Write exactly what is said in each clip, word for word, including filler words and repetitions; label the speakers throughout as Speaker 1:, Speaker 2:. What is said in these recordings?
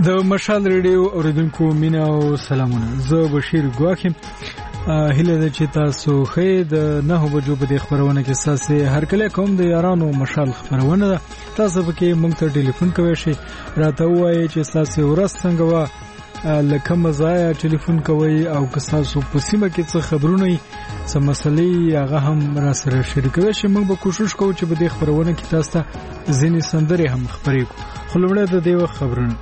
Speaker 1: د مشال ریډیو اوریدونکو مینا او سلامونه. زه بشیر ګواکم. هله د چې تاسو خې د نه بجو په خبرونه کې ساسي هر کله کوم د یارانو مشال خبرونه ده. تاسو به کې مونږ ته ټلیفون کوئ شي راته وایي چې ساسي ورځ څنګه وا لکه مزایا ټلیفون کوي او که تاسو په سیمه کې څه خبرونه یې څه مسلې هغه هم را سره شریکوي شي. موږ به کوشش کوو چې په دې خبرونه کې تاسو ته ځینې سندرې هم خبرې کوو. خو لومړی د دې وخت خبرونه.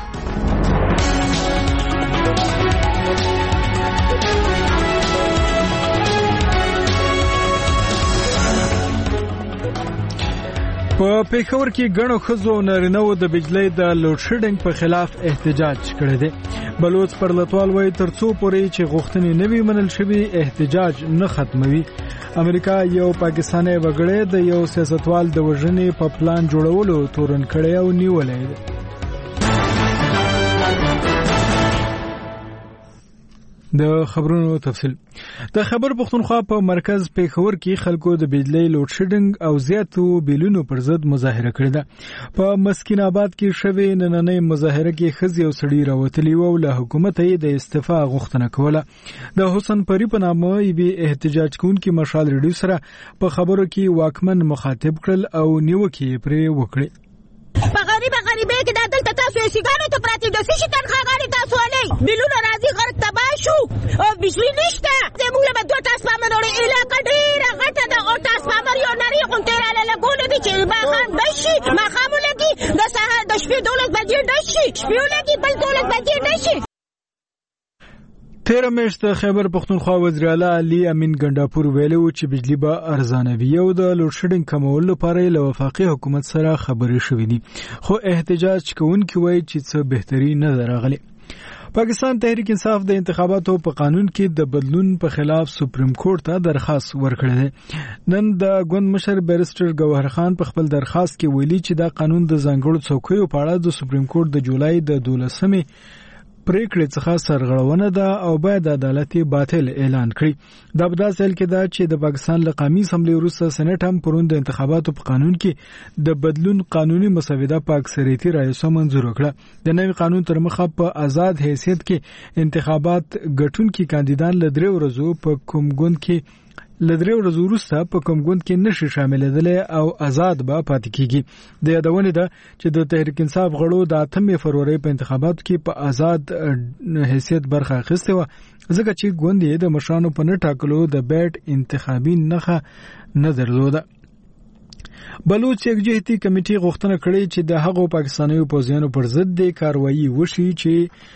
Speaker 1: په پیښور کې ګڼو ښځو او نارینه‌و د بجلی د لوډ شیډینګ په خلاف احتجاج کړی دی. بلوچ پرلطوال وایي تر څو پورې چې غوښتنې نه وي منل شوي احتجاج نه ختموي. امریکا یو پاکستاني وګړی د یو سیاستوال د وژنې په پلان جوړولو تورن کړی او نیولی دی. د خبرونو تفصیل. د خبر پښتونخوا په مرکز پیښور کې خلکو د بجلی لوډ شیډینګ او زیاتو بیلونو پر ضد مظاهره کړې ده. په مسکین آباد کې شوې نننۍ مظاهره کې ښځې او سړي راوتلي وو او له حکومت یې د استعفا غوښتنه کوله. د حسن پری په نامه یې احتجاج کوونکي مشال ریډیو سره په خبرو کې واکمن مخاطب کړل او نیوکې پرې وکړې.
Speaker 2: په غریب غریبه کې د دلته تاسو یې سیګانو ته پراتی د سشي تنخواګانې تاسو ولې بیلونه راځي غرق تباه شو او بجلی نشته. زموږ له دوه تاسفامر وړي علاقه ډېره غټه ده او تاسفامر یو نری غونډې را لګولې دي چې ماښام ډش شي ماښام ولګي د سهار د شپې دولس بجې ډش شي شپې ولګي بل دولس بجې ډش شي.
Speaker 1: تیره میاشت د خیبر پښتونخوا وزیر اعلی علي امین ګنډاپور ویلو چې بجلی به ارزانه وي او د لوډ شیډینګ کمولو لپاره له وفاقي حکومت سره خبرې شوې دي. خو احتجاج کوونکي وایي چې څه بهتري نه راغلي. پاکستان تحریک انصاف د انتخاباتو په قانون کې د بدلون په خلاف سپریم کورټ ته درخواست ورکړی دی. نن د ګوند مشر بیرسټر ګوهر خان په خپل درخواست کې ویلي چې دا قانون د ځانګړو څوکیو په اړه د سپریم کورټ د جولای د دولسمې پریکړې څخه سرغړونه ده او باید عدالتي باطل اعلان کړي. دا په داسې حال کې ده چې د پاکستان له قومي اسمبلی وروسته سېنات هم پرون د انتخاباتو په قانون کې د بدلون قانوني مسوده په اکثریتي رایو منظور کړه. د نوي قانون تر مخه په آزاد حیثیت کې انتخابات ګټونکي کاندیدان له درې ورځو په کوم ګوند کې لدرې ورځې وروسته په کوم ګوند کې نشي شاملېدل او آزاد به پاتې کیږي. د یادونه ده چې د تحریک انصاف غړو د اتمې فروری په انتخاباتو کې په آزاد حیثیت برخه اخیسته و ځکه چې ګوند یې د مشرانو په نه ټاکلو د بیټ انتخابي نخښه نه درلوده. بلوچ یکجهتي کمیټې غوښتنه کړې چې د هغو پاکستاني پوځیانو پر ضد د کاروایی وشي چې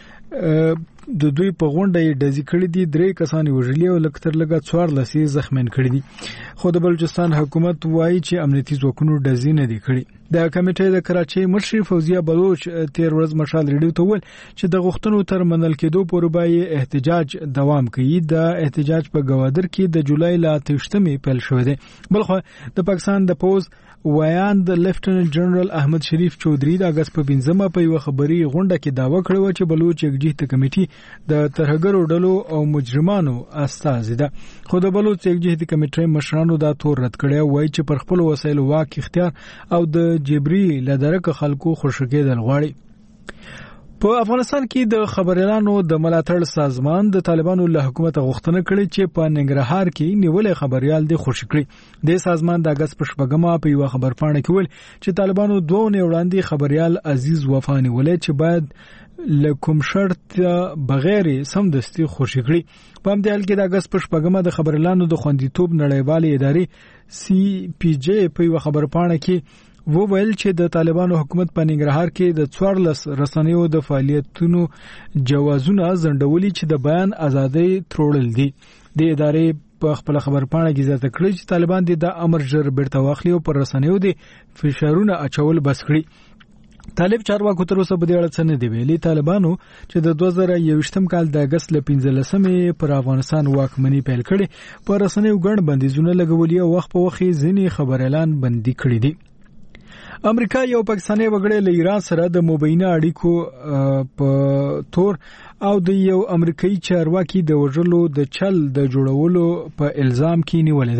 Speaker 1: د دوی په غونډه یې ډزې کړې دي. درې کسان وژلي او لکتر لګا څوارلس یې زخمیان کړي دي. خو د بلوچستان حکومت وایي چې امنیتي ځواکونو ډزې نه دي کړې. د کمیټې د کراچۍ مشر فوزیه بلوچ تیر ورځ مشال ریډیو ته وویل چې د غوښتنو تر منل کېدو پورې به احتجاج دوام کوي. د احتجاج په ګوادر کې د جولای لا تشتمې پیل شوې ده. بلخو د پاکستان د پوز ویان د لیفټننټ جنرال احمد شریف چودري د اگست په پنځمه په یو خبري غونډه کې داوا کړو چې بلوچ یکجهتي کمیټې د ترهګرو ډلو او مجرمانو استازي ده. خو د بلوچ یکجهتي کمیټې مشرانو دا تور رد کړی وایي چې پر خپل وسایلو واک اختیار او د جبري لدرک خلکو خوشکېدل غواړي. په افغانستان کې د خبريالانو د ملاتړ سازمان د طالبانو له حکومت غوښتنه کړې چې په ننګرهار کې نیولې خبريال د خوشی کړي. د سازمان د اگست په شپږمه په یو خبرپاڼه کې ویل چې طالبانو دوه نه وړاندې خبريال عزیز وفانی ولې چې باید لکم شرط بغیر سمدستي خوشی کړي. په همدې حال کې د اگست په شپږمه د خبريالانو د خوندیتوب نړیوالې ادارې سی پی جی په یو خبرپاڼه کې و ویل چې د طالبانو حکومت په ننګرهار کې د څوارلس رسنیو د فعالیتونو جوازونه ځنډولي چې د بیان ازادي تروړل دي. د ادارې په خپل خبرپاڼه کې زیاته کړې چې طالبان د امر جر بیرته واخلي او پر رسنیو د فشارونه اچول بس کړي. طالب چارواکو تر اوسه په دې اړه څه نه دی ویلي. طالبانو چې د دوه زره یوویشتم کال د اگست له پنځلسمې پر افغانستان واکمني پیل کړي پر رسنیو ګڼ بندیزونه لګولي او وخت په وخت ځینې خبريالان بندي کړي دي. امریکا یو پاکستاني وګړی له ایران سره د مبینه اړیکو په تور او د یو امریکایي چارواکي د وژلو د چل د جوړولو په الزام کې نیولې ده.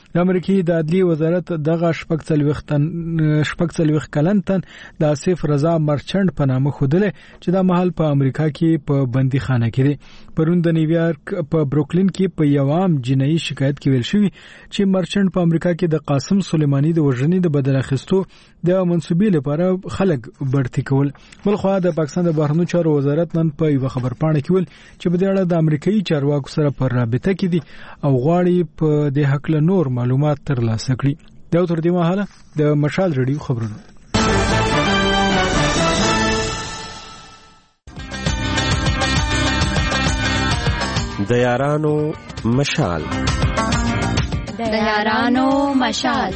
Speaker 1: د امریکایي د عدلیې وزارت دغه شپږ څلوېښت شپږ څلوېښت کلن تن د آصف رضا مرچنټ په نامه ښودلی چې دا مهال په امریکا کې په بندي خانه کې دی. پرون د نیویارک په بروکلین کې په یو عام جنایي شکایت کې ویل شوی چې مرچنټ په امریکا کې د قاسم سلیمانی د وژنې د بدل اخیستو د منسوبې لپاره خلک برتي کول. بلخوا د پاکستان د بهرنیو چارو وزارت نن په یو خبرپاڼه کې ویل چې په دې اړه د امریکایي چارواکو سره پر رابطه کې دي او غواړي په دې حق له نور معلومات ترلاسه کړي. دا تر دې مهاله د مشال ریډیو خبرونه.
Speaker 3: د یارانو مشال
Speaker 4: د یارانو مشال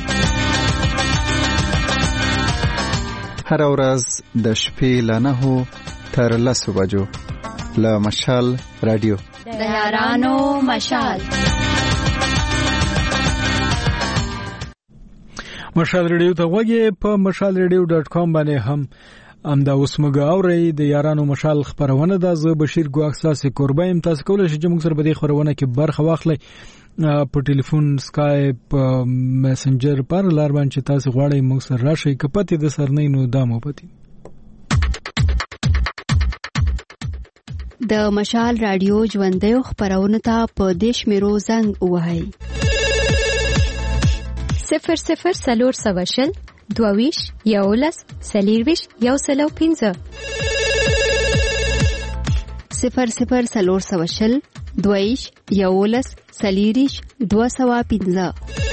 Speaker 5: هر ورځ د شپې له نهو تر لسو بجو له مشال رادیو
Speaker 4: د یارانو مشال
Speaker 1: مشال رادیو ته وګورئ په مشال رادیو ډاټ کام باندې هم ام دا اوس موږ اورئ د یارانو مشال خبرونه ده. زه بشیر ګواښ ساسي قربا ام تاسو کولای شئ چې موږ سره په دې خبرونه کې برخه واخلئ په ټلیفون سکایپ میسنجر پر لار باندې تاسو غواړئ موږ سره راشئ کپته د سرنۍ نو دامو پتی.
Speaker 6: د مشال رادیو ژوندۍ خبرونه ته په دیش میرو زنګ وهاي
Speaker 7: صفر صفر سلور سواشل دوویش یولس سلیرویش یو سلو پینزه
Speaker 6: صفر صفر سلور سواشل دوویش یولس سلیریش دو سوا پینزه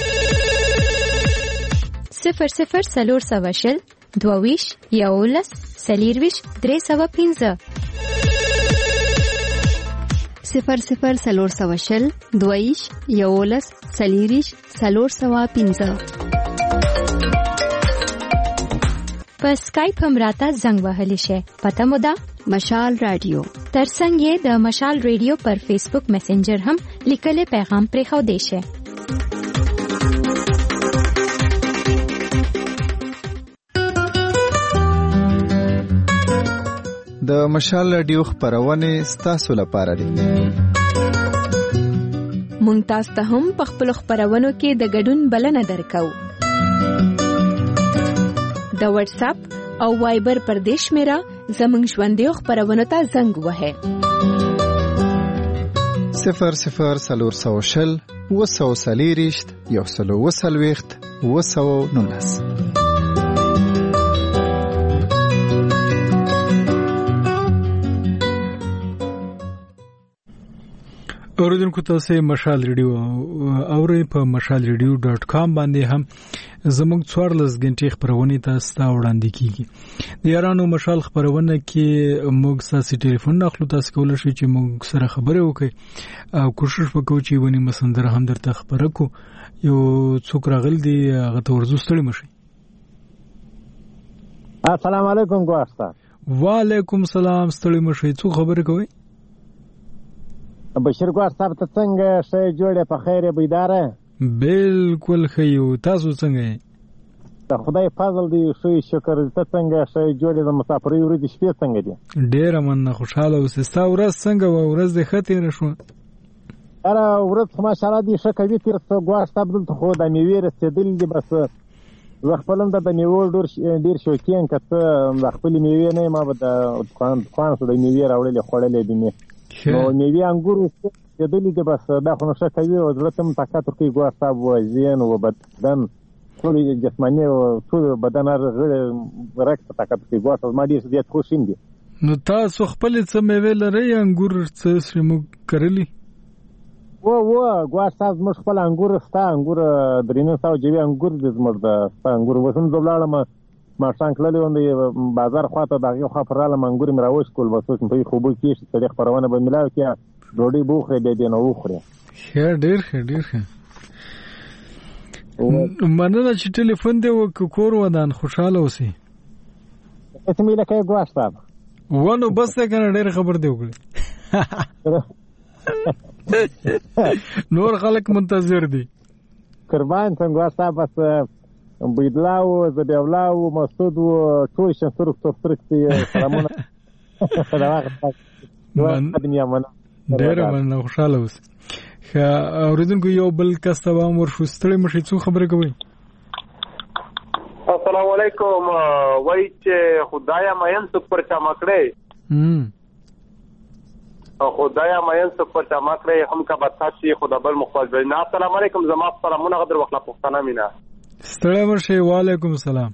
Speaker 7: صفر صفر سلور سواشل دوویش یولس سلیرویش درې سوا پینزه
Speaker 6: صفر صفر سلور سواشل دوویش یولس سلیریش سلور سوا پینزه.
Speaker 7: په سکایپ هم راته زنګ وهلی شي. پته مو ده
Speaker 6: مشال رادیو.
Speaker 7: ترڅنګ یې د مشال رادیو پر فیسبوک میسنجر هم لیکلي پیغام پرې خو دی شي.
Speaker 5: د مشال رادیو خبرونه ستاسو لپاره دي.
Speaker 8: مونږ تاسو ته هم په خپل خبرونو کې د ګډون بلنه درکو. د واتس اپ او وایبر پر دیش میرا زمنګ ژوندۍ خبرونه ته زنګ وهه
Speaker 5: صفر صفر سلور سوشل وسو سلیریشت یو سلو وسلويخت وسو نونس.
Speaker 1: اوریدونکو تاسو مشال ریډیو اورئ په مشال ریډیو ډاټ کام باندې هم زموږ څوارلس غنټې خبرونه تاسو ته وړاندې کیږي. د یارانو مشال خبرونه کې موږ ساسي ټلیفون اخلو. تاسو کولای شئ چې موږ سره خبرې وکړئ او کوشش وکړو چې ونی مسندر هم درته خبره کو یو څوک راغل دی هغه ته ورزو ستړي مشي.
Speaker 9: السلام علیکم ګواستا.
Speaker 1: وعلیکم سلام ستړي مشي. څو خبرې کوي
Speaker 9: بشیر ګوار صاحب ته څنګه شې جوړه په خیر بيداره؟
Speaker 1: بالکل خیو. تاسو څنګه؟
Speaker 9: د خدای فضل دی شوی شکر. ته څنګه شې جوړه د مسافرۍ ورځې شپې څنګه دي؟
Speaker 1: ډېر مننه خوشاله اوسې. ستا ورځ څنګه و؟ ورځ دې ښه تېره شوه؟
Speaker 9: اره ورځ ماشاءالله دې ښه کوي تېره شوه. ګوار صاحب دلته خو د میوې رسېدلي دي. بس زه خپل هم د میوې ډېر شوقین که څه د خپلې میوې نه یم ما به د دوکان دوکان څخه د میوې راوړلې خوړلې دي مې نو میوې انګور رسېدلي دي. بس دا خو نو ښه کوي او زړه ته هم طاقت ورکوي. ګوار صاحب و ذهن و بدن ټول جسماني او ټول بدن هر غړی رګ ته طاقت ورکوي. ګوار صاحب ما ډېر زیات خوشین دي.
Speaker 1: نو تاسو خپلې څه میوې لرئ؟ انګور څه زموږ کرلي؟
Speaker 9: و و ګوار صاحب زموږ خپل انګور ستا انګور درې نیم سوه جوې انګور دي زموږ د ستا انګور. اوس هم زه ولاړم ماښام تللی وم د بازار خوا ته د هغې خوا پر رالم انګور مې راوشکول. بس اوس مې په یې خوبو کېږي سړی خپرونه به مې لاو کړي ډوډۍ به وخورې بیا دې نه وخورې.
Speaker 1: ښه ډېر ښه ډېر ښه. مننه چې ټلیفون دې وکړ. کور ودان خوشحاله اوسې.
Speaker 9: هسې مې لکه ګواښ صاحب
Speaker 1: ونو بس دی که نه ډېر خبر دې وکړې. نور خلک منتظر دي.
Speaker 9: قربان څنګه ګواښ صاحب. بس بيدلا و زبيولا و مسعود و ټول شنصر څوک څوک سلامونه. دا واخه دنیا منه
Speaker 1: ډېر مننه خوشاله اوسې. اوریدونکو یو بل کس ته هم ورشو ستړي مشي څو خبره کوي.
Speaker 10: السلام علیکم. وای چې خدایا مېن څوک پر چا مکړې هم خدایا مېن څوک پر چا مکړې هم کا بتا شي خدا بل مخواج بنا. السلام علیکم زما سلامونه غدر وخت پښتنه مینا
Speaker 1: ستړي مشي. وعلیکم السلام.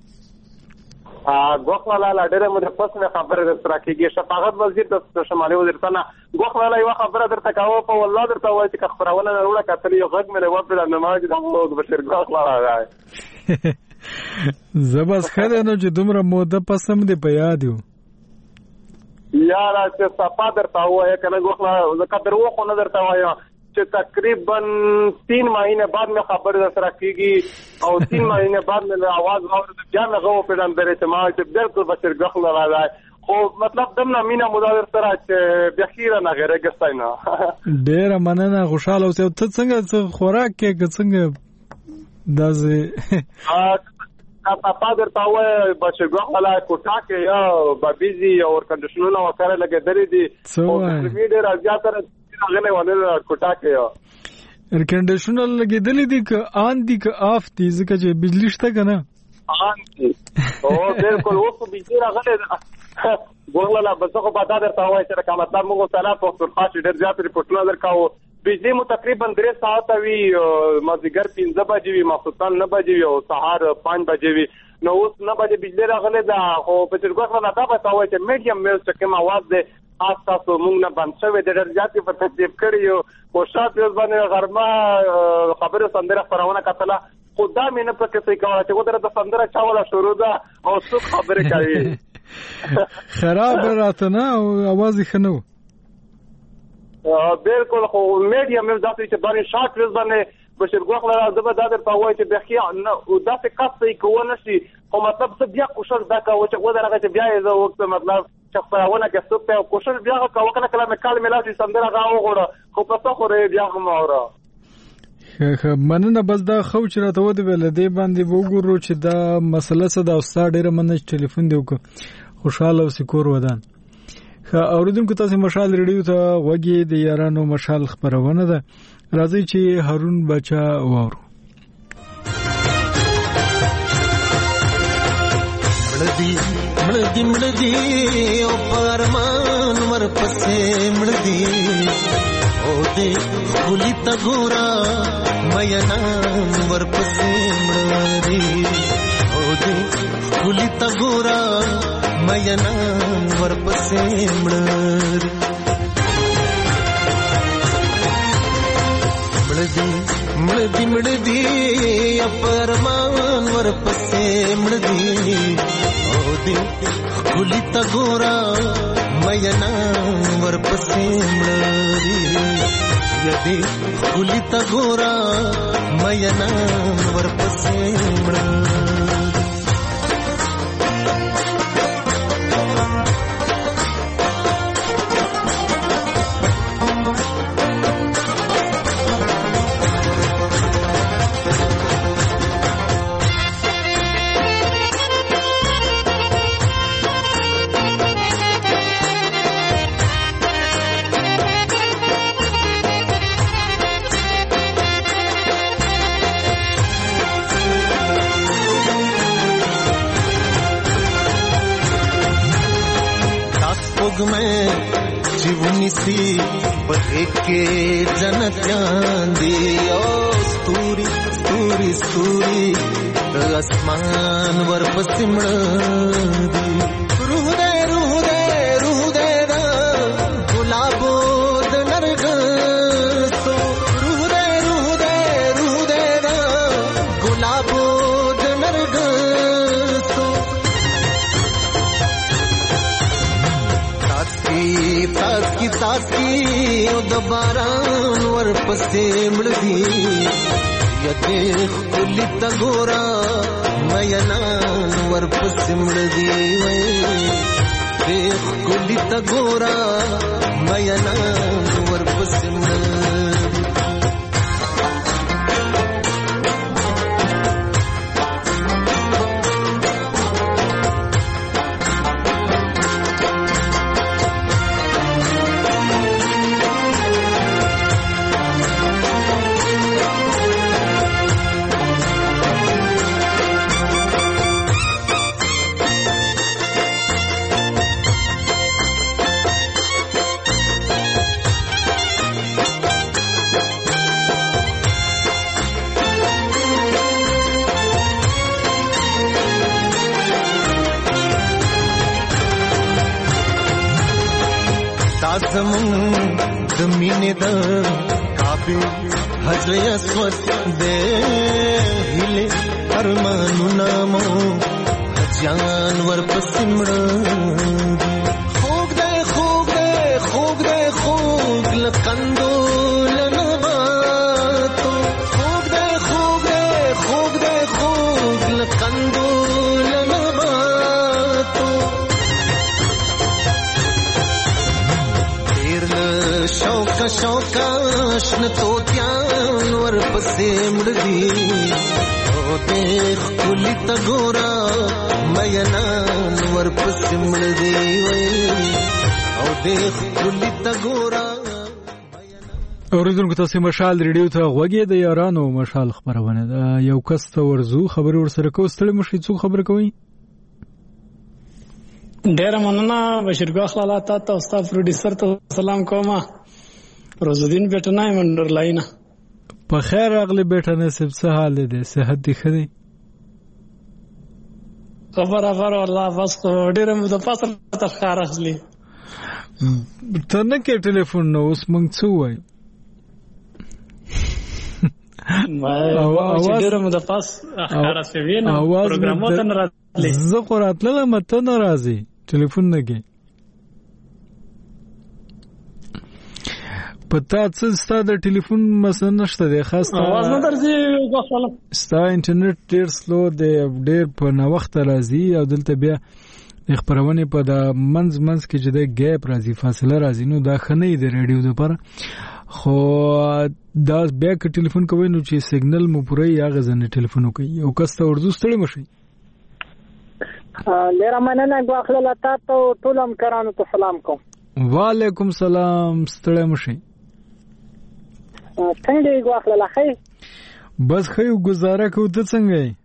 Speaker 10: غوښوالا لا ډېر مده پسنه خبره درته کیږي. شفاعت وزیر د شمالي وزیرتانه غوښوالا یو خبره درته کاوه په والله درته وایي چې خبرونه نه وړه کتل یو غږ مې وپړل نه ما چې د بشیر غوښوالا راځي
Speaker 1: زبس خره نو چې دومره موده پسم دی په یاد یو
Speaker 10: یاره چې صفا درته وایي کنه غوښوالا زکه درو خو نه درته وایي چې تقریبا تین مہینے بعد میں خبر سره کیږي او تین مہینے بعد میں आवाज اورد بیا نه غو پیډم درې ته ما چې بالکل بشیر غوښوالا راځي خو مطلب دمنه مینا مدار سره چې بخیره نه غره ګستاینا
Speaker 1: ډېر مننه خوشاله اوسه. ته څنګه خوراک کې څنګه دازه پاپا درته وای بشیر غوښوالا کوټه کې یا بابيزي او کنډیشنونه وکړه لګیدلې دي او ډېر زیاتره غنه ونه کوټه کې یا ایر کنډیشنر لګیدلې دي ک آن دي ک آف دي ځکه چې بجلی شته کنه
Speaker 10: آن دي او بالکل اوس بجلی راغله ګورلا بسخه پتا درته وای چې کوم مطلب موږ تعالی په خاص ډېر زیات ریپورټونه درکاو. بجلی مو تقریبا درې ساعت وی مازیګر پنځه بجې وی مخصوصن نه بجې او سهار پنځه بجې وی نو اوس نه بجې بجلی راغله دا خو په چرګوخه نه دا پتا وای چې میډیم میل چې کوم आवाज ده تاسو موږ نه بند شوی د ډېر زیات په تکلیف کړیو او شاته اوس باندې غرمه خبره سندره خبرونه کتله خدا مې نه پکې څه کوله چې ودره د سندره چاوله شروع ده او څو خبره کوي
Speaker 1: خراب راته نه او आवाज یې خنو
Speaker 10: بالکل خو میډیا مې ذاتي چې باندې شاټ وز باندې بشیر غوښوالا د بده در په وای چې بخیا نه او داسې کاسې کوونه شي خو مطلب څه بیا کوشش دا کوي چې ودرغه چې بیا یې زه وخت مطلب چې خبرونه کې څه په کوشش بیا کوي کنه کله مې کال ملاوي سندره غاو غوړه خو په څه خورې بیا هم اوره
Speaker 1: خه مننه. بس دا خو چې راته ود ویل دی باندې وګورو چې دا مسله څه دا استاد ډیره مننه ټلیفون دی وک خوشاله او سکور ودان. خه اوریدونکو تاسو مشال ریډیو ته وګي د یارانو مشال خبرونه ده. راځي چې هارون بچا وورو.
Speaker 11: مړدي مړدي مړدي او پرمان ورپسې مړدي او دې خولي تا ګورا مېنا ورپسې مړدي او دې خولي تا ګورا مېنا ورپسې مړدي مړدي مړدي اپرمان ورپسې مړدي او دې خولي تا ګورا مېنا ورپسې مړدي یدې خولي تا ګورا مېنا ورپسې مړدي में जीवनी सी बहे के जनत्यां दी ओ स्तूरी स्तूरी स्तूरी आसमान वर पसिमड़ दी रूह दे रूह दे रूह दे दा गुलाबो नरग सो रूह दे रूह दे रूह दे दा गुलाबो नरग सो तासकी तासकी ओ दबारान वर पसे मड़दी यते खुली तगोरा मयनान वर पसे मड़दी वे खुली तगोरा मयनान वर पसे मड़दी زمون د مینې د کعبه حجر اسود دې هله ارمانونه مو جان ور پسمړ خوګ دې خوګ دې خوګ دې خوګ لکندو لنباتو خوګ دې خوګ دې خوګ دې خوګ لکندو لنباتو ډیر له شوق شوق شن توتیان ور پسمړ دي او دیکھ کلی تا گورا مینان ور پسمړ دی وای او دیکھ کلی تا گورا.
Speaker 1: اوریدونکو تاسو مشال ریډیو ته غوږی د یارانو مشال خبرونه ده. یو کس ته ورزو خبر ورسره کو ستړي مشي څو خبر کوي.
Speaker 12: ډیر مننه بشیر ګو خلاله تاسو استاد پروډوسر ته سلام کوم. روزدین بیٹنای منډر لاینا
Speaker 1: په خیر اغلی بیٹا نصیب څه حال دی صحت دی ښه دی
Speaker 12: خبر خبر والله بس ډېر مو د پاسه ته ښکار اخلي
Speaker 1: ته نه کې ټلیفون نو اوس مونږ څه وایو
Speaker 12: اواز ډېر مو د پاس ښکار شوی نو پروګرامو ته نه راځي
Speaker 1: زه خو راتلم ته نه راځي ټلیفون نه کې پتا څه ستا د ټلیفون مسله نشته دی خاص
Speaker 12: اواز نه درځي غوښاله
Speaker 1: ستا انټرنیټ ډیر سلو دی ډیر په نوښت راځي او دلته بیا د خبرونه په د منځ منځ کې چې د ګیپ راځي فاصله راځي نو دا خنۍ د ریډیو لپاره خو دا بیا ک ټلیفون کوي نو چې سیګنل مو پوره یا غزنه ټلیفون کوي او کسته ورزو ستړي مشي
Speaker 13: ډیر مننه غوښاله تاسو ټول هم کرانو ته سلام کوم.
Speaker 1: وعلیکم سلام ستړي مشي
Speaker 13: څنګه یې غواخله خې
Speaker 1: بس خې گزاره کو ته څنګه یې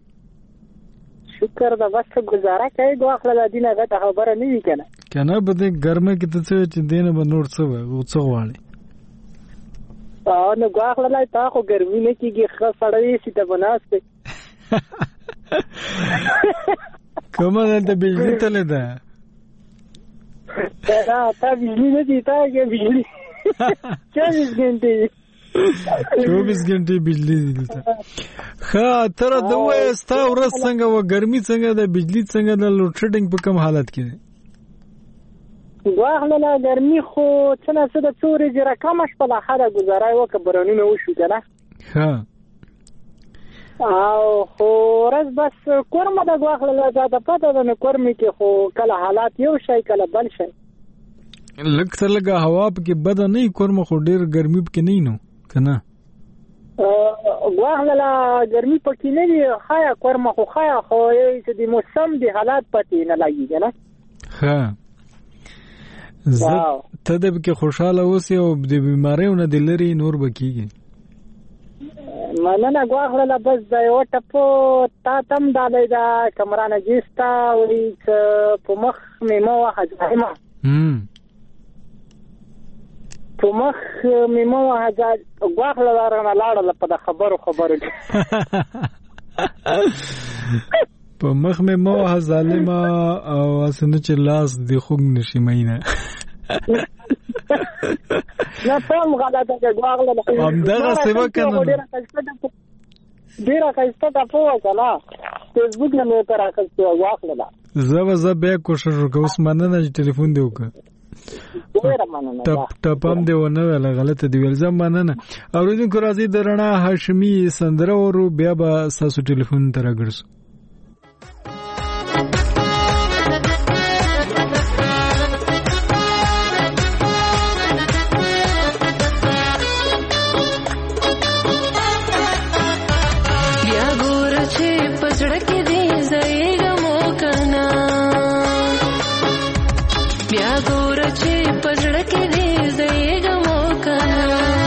Speaker 13: شکر دا بس گزاره کوي غواخله دینه غته خبره نه وی کنه
Speaker 1: کنه بده ګرمه کې ته چې دینه به نور څه و څه غواړي
Speaker 13: او نو غواخله تا خو ګرمي نه کیږي خو سړی سي ته بناسته کومه د بجلی تله ده دا تا بجلی نه دي تا کې بجلی چوبیس घंटे
Speaker 1: چوبیس घंटे بجلی دلته ښه تر دا وې ستا ورځ څنګه و ګرمي څنګه د بجلی څنګه د لوډ شیډینګ په کوم حالت کې
Speaker 13: واخله لا ګرمي خو څنګه څه د څوري جره کم شپه لا خاله گزارای وک برونی نو شو کنه
Speaker 1: ها
Speaker 13: او خو ورځ بس کورمه د واخله لا زیاده پته ده نو کورمي کې خو کله حالات یو شي کله بل شي
Speaker 1: لږ څه لږه هوا پکې بده نه کورمه خو ډېر ګرمي پکې نه نو کنه
Speaker 13: واخله لا ګرمي پکې نه دی خایا کورمه خو خایا خو چې د موسم دی حالات پته نه لګي کنه
Speaker 1: ها زه ته د کې خوشاله اوسې او د بیماریو نه دلري نور بکیږي
Speaker 13: مننه غواخله لا بس دا یو ټپو تا تم دالې دا کمرانه جستا وی په مخ مې مو حاجه
Speaker 1: هم
Speaker 13: په مخ مې مو حاجه غواخله لارنه لاړه په خبرو خبرو
Speaker 1: په مخ مې مو ظالما او اسنه چې لاس دی خوګ نشي مینه
Speaker 13: نه ته غلطه کې غواغله
Speaker 1: هم دغه سیوا کنه
Speaker 13: ډیره خسته تاسو وکړه فیسبوک نه مې تر راځي غواغله
Speaker 1: زه به زه به کوشش وکم اوس مننه چې ټلیفون دی وکړه
Speaker 13: ډیره مننه
Speaker 1: ټپ ټپم دی ونه ولا غلطه دی ول زم مننه اوریدونکو راځي درنا هاشمي سندره ورو بیا به تاسو ټلیفون تر راګرځو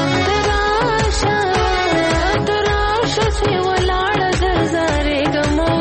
Speaker 14: Gamo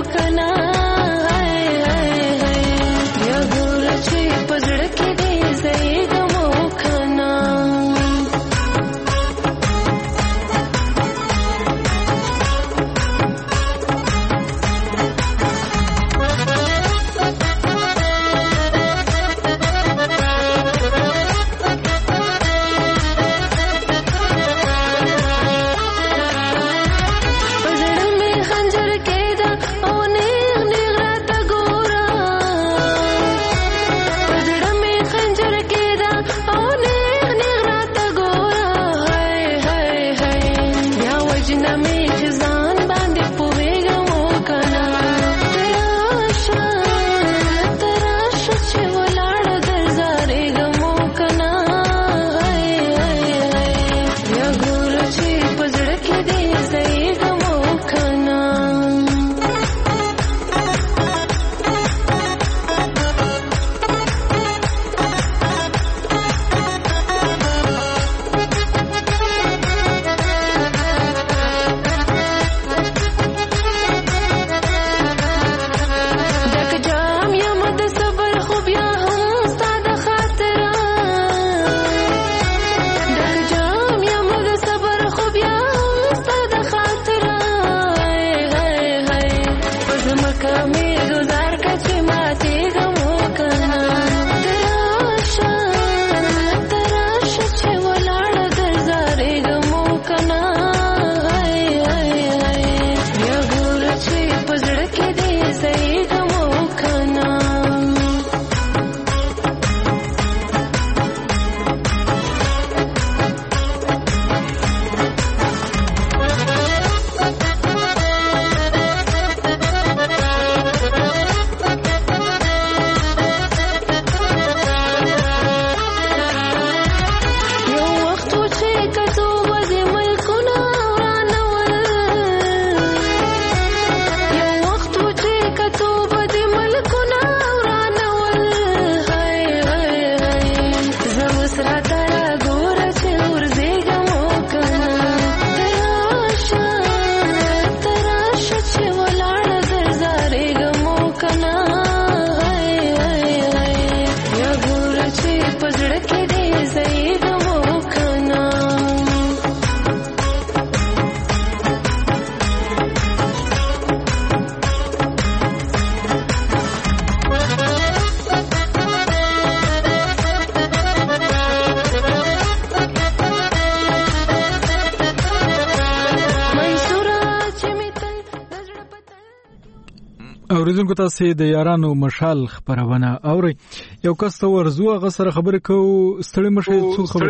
Speaker 1: اوریدونکو تاسو د یارانو مشال خبرونه اوري. یو کس ته ورزو هغه سره خبرې کو ستړي مشه څو خبرې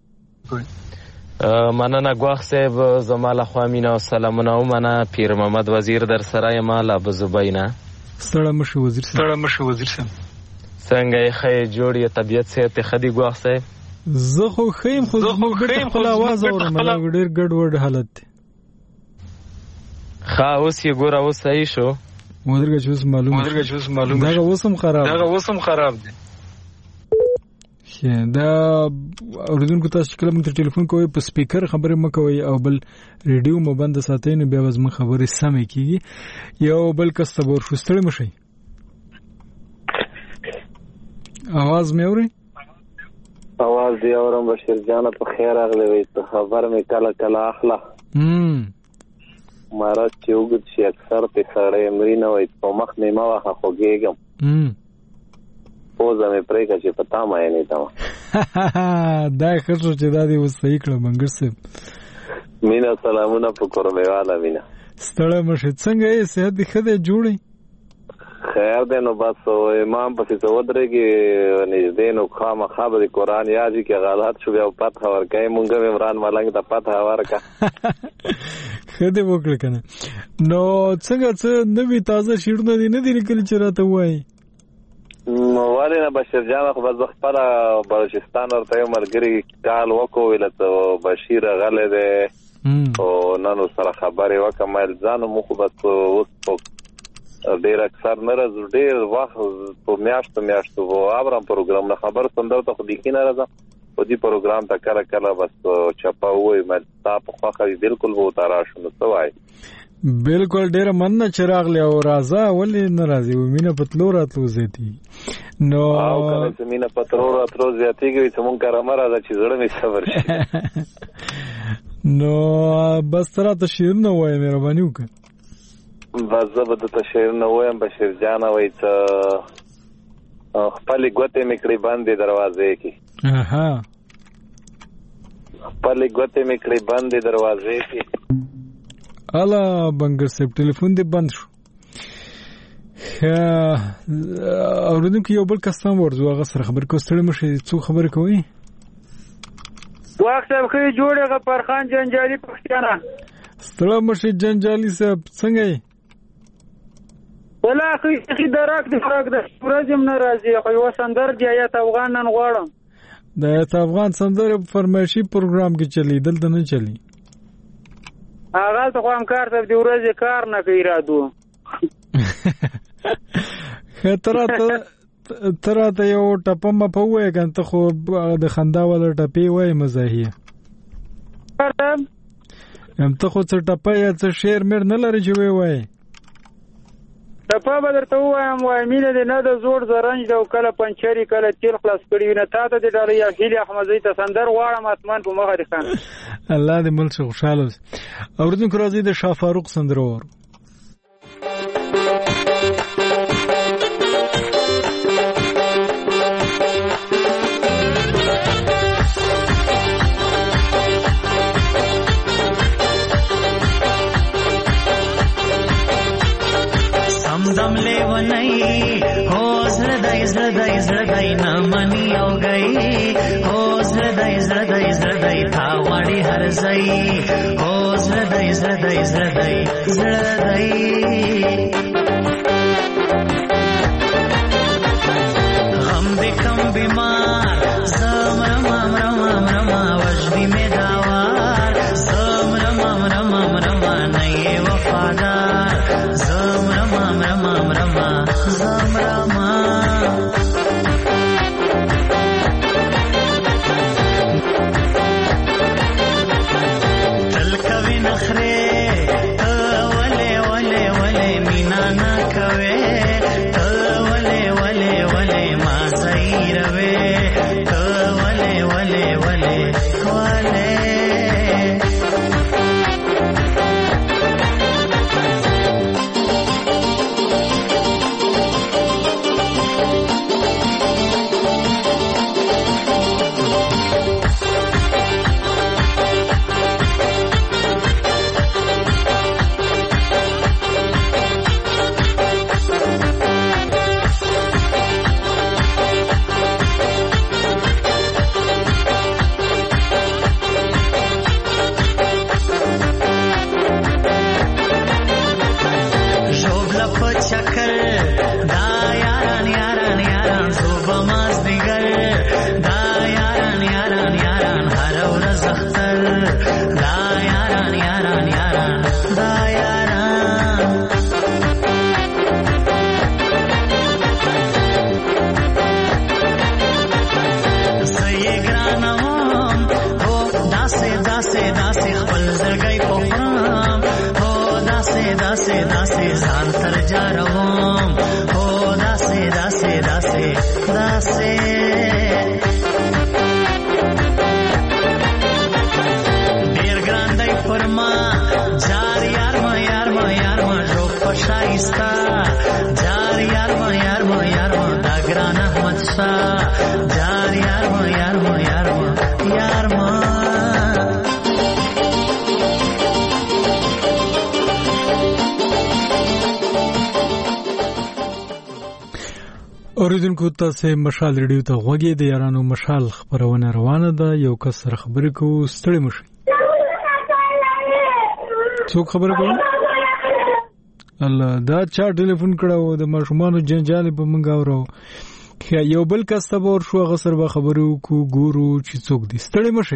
Speaker 14: مننه ګواخ صاحب زماله خوامینه او سلامونه ومنه پیر محمد وزیر در سره یم لا بزبینا
Speaker 1: ستړي مشه وزیر
Speaker 14: ستړي مشه وزیر سم څنګه یې خې جوړې طبيعت سه ته خدي ګواخ صاحب
Speaker 1: زه خو خیم خو خپل आवाज اورم ډېر ګډ وډ حالت دی.
Speaker 14: خا اوس یې ګوره اوس صحیح شو
Speaker 1: مودرګه چې اوس معلوم
Speaker 14: مودرګه چې اوس معلوم
Speaker 1: دا اوسم خراب
Speaker 14: دا اوسم خراب دی.
Speaker 1: دا اوریدونکو تاسو کله مونږ ته ټلیفون کوئ په سپیکر خبرې مکوئ او بل ریډیو مو بند ساتئ نو بیا وزم خبرې سمې کیږي. یو بل کس ته ور شوستړی مشي आवाज مې اوري
Speaker 15: आवाज دی اورم بشیر جان په خیر اغلی وي ته خبر مې کله کله اخلا
Speaker 1: هم
Speaker 15: مارا چوغت شي اکثر په سړی مرینه وي په مخ نه ما واخه خوګېګم
Speaker 1: هم
Speaker 15: پوزه مې پرې کا چې پتا مې نه تا
Speaker 1: دا خرڅ چې دا دی وس صحیح کړم منګر صاحب
Speaker 15: مینا سلامونه په کورمه والا مینا
Speaker 1: ستړی مشه څنګه یې صحت دې خده جوړي
Speaker 15: خیر دی نو بس امام پسې ته ودرېږي نږدې نو خامخا به د قرآن یاد وي کې غلط شو بیا پته ورکوي مونږ هم عمران ملنګ ته پته ورکړه
Speaker 1: ښه دې وکړه که نه. نو څنګه څه نوي تازه شعرونه دې نه دي لیکلي چې راته ووایي؟
Speaker 15: ولې نه بشیر جان خو به زه خپله بلوچستان ورته یو ملګري کال وکړو ویله ته بشیر غلی دی او نن سره خبرې وکړم ویل ځانو مو خو بس اوس ډیر اکثر نه راځو ډیر وخت په میاشتو میاشتو و اورم پروګرام نه خبر سندر ته خو دیکې نه راځم په دې پروګرام ته کله کله بس چپا وای مې تاسو خو خو بالکل وو تارا شنو سوای
Speaker 1: بالکل ډیر مننه چراغ له او راځه ولې نه راځي ومینه پتلو راتلو زیتی نو
Speaker 15: او کله چې مینه پتلو راتلو زیاتیږي چې مونږ کرامه راځي چې زړه می صبر شي
Speaker 1: نو بس تر ته شیر نه وای مهرباني وکړه
Speaker 15: بس زه به دته شعر نه وایم بشیر جانه وایي څه خپلې ګوتې مې کړې بندې دروازې کې خپلې ګوتې مې کړې بندې دروازې کې
Speaker 1: اله بنګر صاحب ټلیفون دې بند شو. اورېدونکي یو بل کس هم ورځو هغه سره خبرې کوو ستړی مشئ څو خبرې کوئ
Speaker 16: واک صاحب ښه جوړې غفرخان جنجالي پښتانه
Speaker 1: ستړی مشئ جنجالي صاحب څنګه یې
Speaker 16: ولا خې درک د فرق د ورځم نه راځي خو یو سندر دی آیت افغان نن غواړم
Speaker 1: د آیت افغان سندر فرمایشي پروګرام کې چلی دلته نه چلی
Speaker 16: هغه ته کوم کار ته دی ورځي کار نه کوي رادو
Speaker 1: خطرات تراته یو ټپم په وای کنه خو د خندا ولا ټپی وای مزاحیه هم ته خو څه ټپه یا څه شعر مېر نه لري چې وای وای
Speaker 16: ټپه به درته ووایم وای مینه دې نه د زوړ زرنج ده او کله پنچري کله تیل خلاص کړي وي نه تا ته دې ډالۍ یا هیلې احمدزۍ ته سندر غواړم اتمان په مخه دې خان
Speaker 1: الله دې مل څه خوشحاله اوسې. اورېدونکو راځئ د شاه فاروق سندره واورو.
Speaker 17: दम ले वनई हो زړدای زړدای زړدای نامنی او گئی हो زړدای زړدای زړدای تا وړي هر ځای हो زړدای زړدای زړدای زړدای غم دې کم بیمار زم رم رم رم وجدي می داوار زم رم رم رم نه وفادار زم رم رم رم زم رم تل کوي نخره ته ولې ولې ولې مینا نه کوي ته ولې ولې ولې ما زیروي ته ولې ولې ولې ولې داسې خپل زړګی پخرام هو داسې داسې داسې ځان تر جاروم هو داسې داسې داسې داسې ډیر ګران دی پر ما جار یار ما یار ما یار ما جو پشایستا جار یار ما یار ما یار ما دا ګران احمد شاه جار یار ما یار ما یار ما یار ما
Speaker 1: اوریدونکو تاسو مشال ریډیو ته غوږی د یارانو مشال خبرونه روانه ده یو کس سره خبرې کوو ستړي مشي څوک خبرې کوي الله دا چا ټلیفون کړو د ماشومانو جنجال په منګ اورو یو بل کس ته ور شو غسر به خبرو کو ګورو چې څوک دي ستړي مشي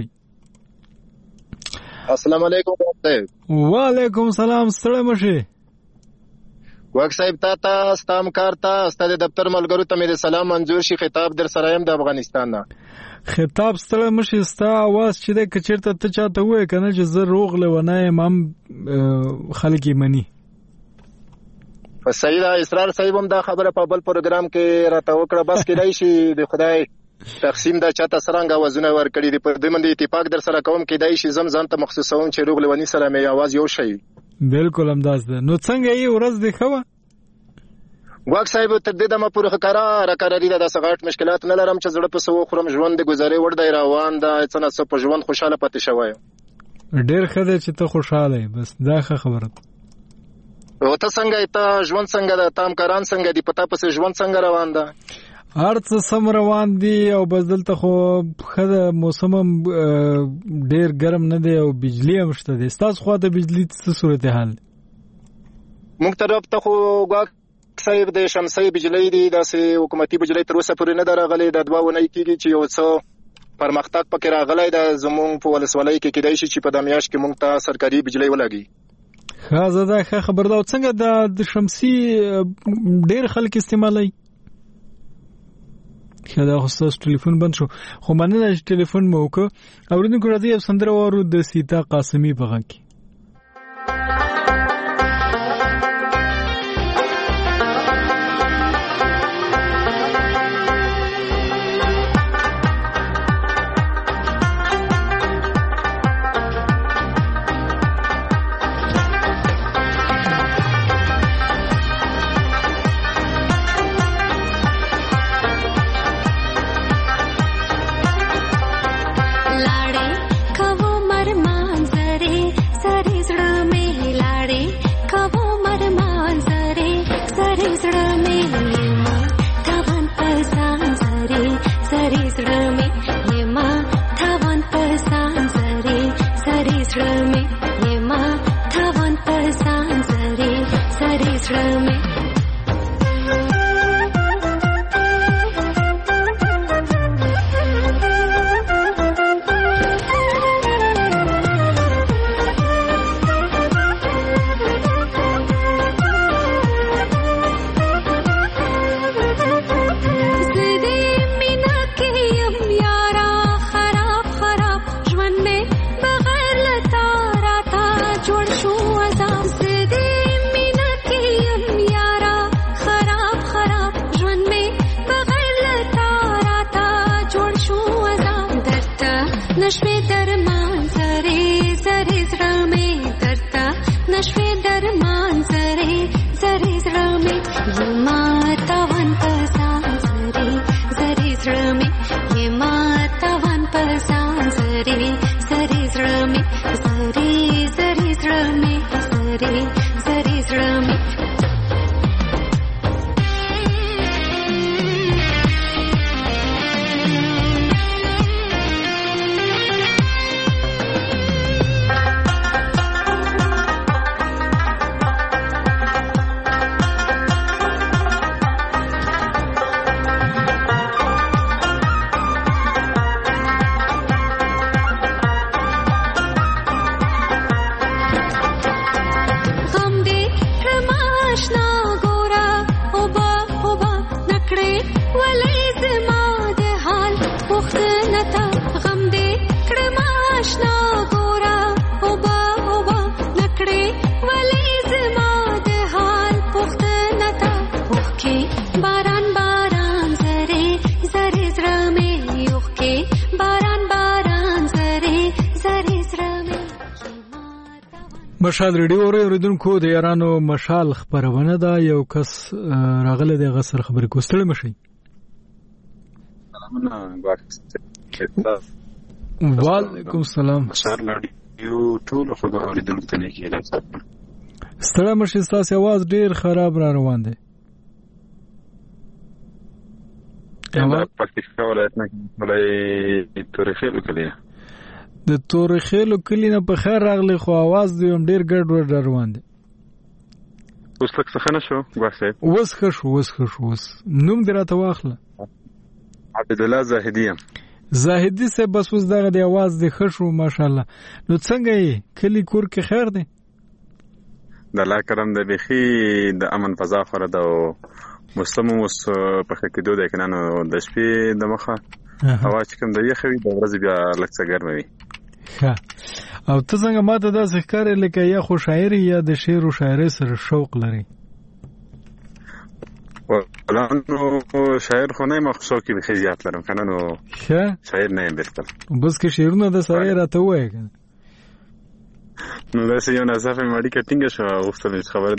Speaker 18: السلام علیکم
Speaker 1: وعلیکم السلام ستړي مشي
Speaker 18: وګ صاحب تا ته ستام کارتا ستاسو دفتر ملګرو ته مې سلام منزور شي خطاب در سره يم د افغانستان نه
Speaker 1: خطاب ستړي مشي ستا आवाज چې د کچرته ته چاته وای کنه چې زه روغ لونه امام خلک مني
Speaker 18: صحیح دا اسرار صاحب هم دا خبره په بل پروګرام کې راته وکړه بس کېدای شي د خدای تقسیم دا چاته سرنګ وزونه ور کړی دی په دې باندې اتفاق در سره کوم کېدای شي زم ځان ته مخصوصوم چې روغ لونی سره مې आवाज یو شي
Speaker 1: بالکل همداس ده نو څنګه یې ورځ دی خو
Speaker 18: واک صاحب ته د دمه پوره خکارا راکاري دا سغاټ مشکلات نه لرم چې زړه په سو خورم ژوند د گزارې ور دی روان دا څنګه څه په ژوند خوشاله پاتې شوی
Speaker 1: ډېر خدای چې ته خوشاله بس دا خبره
Speaker 18: او ته څنګه ته ژوند څنګه د تام کاران څنګه دی پتا پس ژوند څنګه روان ده
Speaker 1: ارڅ سم روان دي او بدلته خو خدای موسم ډېر ګرم نه دی او بجلی هم شته دي تاسو خو د بجلی څه صورتحال
Speaker 18: موږ طرف ته خو واک صاحب د شمسي بجلی دی داسې حکومتي بجلی تر اوسه پورې نه درغلي د دوه ونې کېږي چې یو څه پرمختګ پکې راغلی د زموږ په ولسوالۍ کې کېدای شي چې په دمیاش کې موږ ته سرکاري بجلی ولګي
Speaker 1: خازه دا خبر دا څنګه د شمسي ډېر خلک استعمالوي خدا خصوص ټلیفون بند شو خو مننه چې ټلیفون مو وکړ اوریدونکو راځي یو سندره وارو د سیتا قاسمی په غږ کې مشال ریډیو اوریدونکو د یارانو مشال خبرونه ده. یو کس راغله د غسر خبرې کوستل مشي.
Speaker 19: سلامونه
Speaker 1: وعلیکم السلام.
Speaker 19: مشال ریډیو ټول خبر اوریدونکو ته نه کیږي.
Speaker 1: ستړی مشي تاسو आवाज ډیر خراب را روان دی.
Speaker 19: دا پکتیکا ولایت نه ولای تورخیلو کلیه.
Speaker 1: د تورخیلو کلی نه په خیر راغلی خو आवाज دی هم ډیر ګډ وډ روان دی.
Speaker 19: اوس لک څه نه شو غواړم.
Speaker 1: اوس ښه شو اوس ښه شو اوس نوم دې راته واخله.
Speaker 19: عبد الله زاهدی.
Speaker 1: زاهدی سه بس اوس دغه دی आवाज دی ښه شو ماشاءالله. نو څنګه یې کلی کور کې خیر دی؟
Speaker 19: د الله کرم د بخي د امن فضا خوره ده او مسلم اوس په خکېدو ده کنه. نو د شپې د مخه هوا چې کوم د یخوي د ورځې بیا لږ څه ګرمه وي.
Speaker 1: ښه او ته څنګه ماته داسې ښکارې لکه یا خو شاعري یا د شعر او شاعرۍ سره شوق لري؟
Speaker 19: ولانو شاعر خو نه یم خو شوق یې بخي زیات لرم کنه. نو
Speaker 1: ښه
Speaker 19: شاعر نه یم بالکل.
Speaker 1: بس که شعرونه د سړی راته ووایې کنه.
Speaker 19: نو داسې یو ناڅاپه مې اړیکه ټینګه شوه غوښتل مې خبره.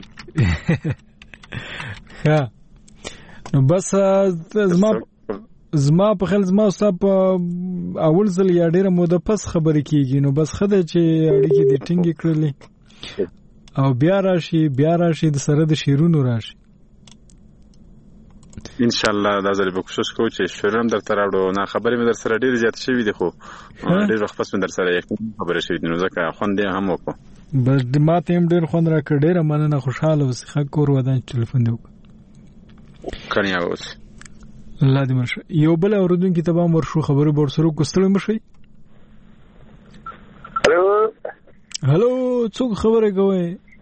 Speaker 1: ښه نو بس زما زما په خیال زما ستا په اول ځل یا ډېره موده پس خبرې کېږي. نو بس ښه ده چې اړیکې دې ټینګې کړلې او بیا راشي بیا راشي د سره د شعرونو راشي.
Speaker 19: انشاءالله دا ځل به کوشش کوو چې شعر هم درته راوړو. نه خبرې مې در سره ډېرې زیاتې شوي دي خو ډېر وخت پس مې در سره یقیني خبرې شوي دي نو ځکه خوند یې هم وکړو.
Speaker 1: بس ما ته هم ډېر خوند راکړ. ډېره مننه. خوشحاله اوسې. ښه کور ودان ټلیفون دې وکړه.
Speaker 19: کنیا اوسې.
Speaker 1: الله دې مرشه. یو بل اورېدونکي ته به هم ورشو خبرې به ورسره وکړو. ستړی مه شئ.
Speaker 15: هلو
Speaker 1: هلو څوک خبرې کوئ؟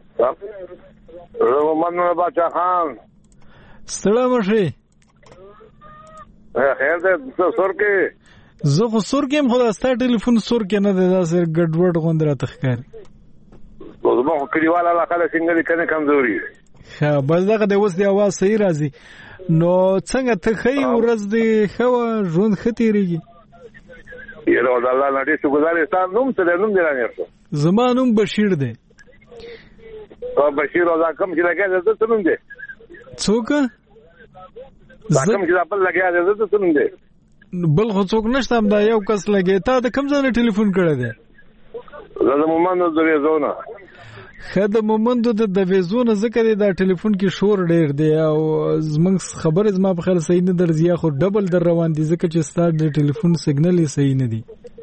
Speaker 15: محمد باچا خان.
Speaker 1: ستړی مه شئ.
Speaker 15: خیر دی سور کې
Speaker 1: زه خو سور کې یم خو دا ستا ټلیفون سور کې نه دی. داسې ګډوډ غوندې راته ښکاري.
Speaker 15: زما خو کلیوال علاقه ده څنګه دي کنه کمزوري.
Speaker 1: ښه بس دغه دی اوس د اواز صحیح راځي. نو څنګه ته ښه یې ورځ دې ښه وه ژوند ښه تېرېږي؟
Speaker 15: یاره د الله نه ډېر شکرګزار یم. ستا نوم څه دی؟ نوم دې رانیار شو.
Speaker 1: زما نوم بشیر دی.
Speaker 15: بشیر او دا کوم چې لګیا دی څه نوم دی؟
Speaker 1: څوک؟
Speaker 15: دا کوم چې بل لګیا دی څه نوم دی؟
Speaker 1: بل خو څوک نشته همدا یو کس لګیا. تا د کوم ځای نه ټلیفون کړی دی؟
Speaker 15: زه د مومندو د ویزو نه.
Speaker 1: ښه د مومندو د ویزو نه ځکه دی دا ټلیفون کې شور ډېر دی او زموږ خبرې زما په خیال صحیح نه درځي یا خو ډبل در روان دي ځکه چې ستا د ټلیفون سیګنل یې صحیح نه دي.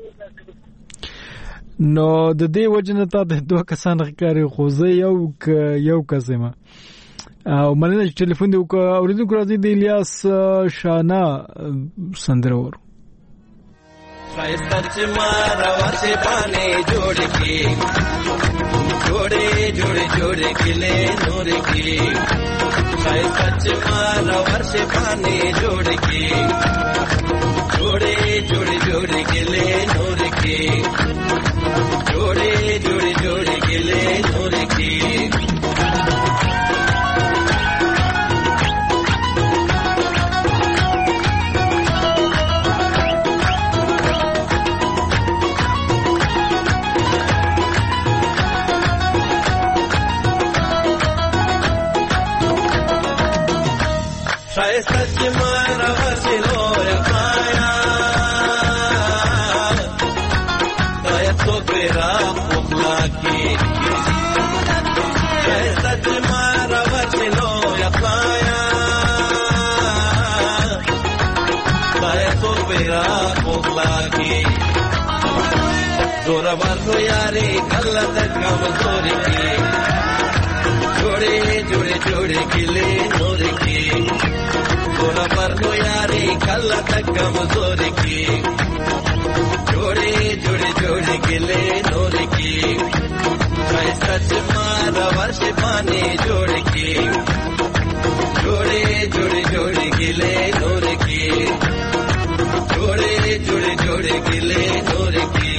Speaker 1: نو د دې وجه نه تا د دوه کسان ښکاري خو زه یو یو کس یم او مننه چې ټلیفون دې وکړه. اورېدونکو راځي د الیاس شانا سندره ورو.
Speaker 20: ښایسته چې ما رواسې پانې جوړې کړي جوړې جوړې جوړې کلې نورې کړي. ښایسته چې ما رواسې پانې جوړې کړي جوړې جوړې جوړې کلې نورې کړي جوړې جوړې جوړې کلې نورې کړي. ښایسته چې ما رواسې لویه پایا باید څوک پرې راپوخلا کړي. ښایسته چې ما رواسې لویه پایا باید څوک پرې راپوخلا کړي. زورور خو یارې کله ته کمزورې کړي جوړې جوړې جوړې کلې نورې کړي. زورور خو یارې کله ته کمزورې کړي جوړې جوړې جوړې کلې نورې کړي. ښایسته چې ما رواسې پانې جوړې کړي جوړې جوړې جوړې کلې نورې کړي جوړې جوړې جوړې کلې نورې کړي.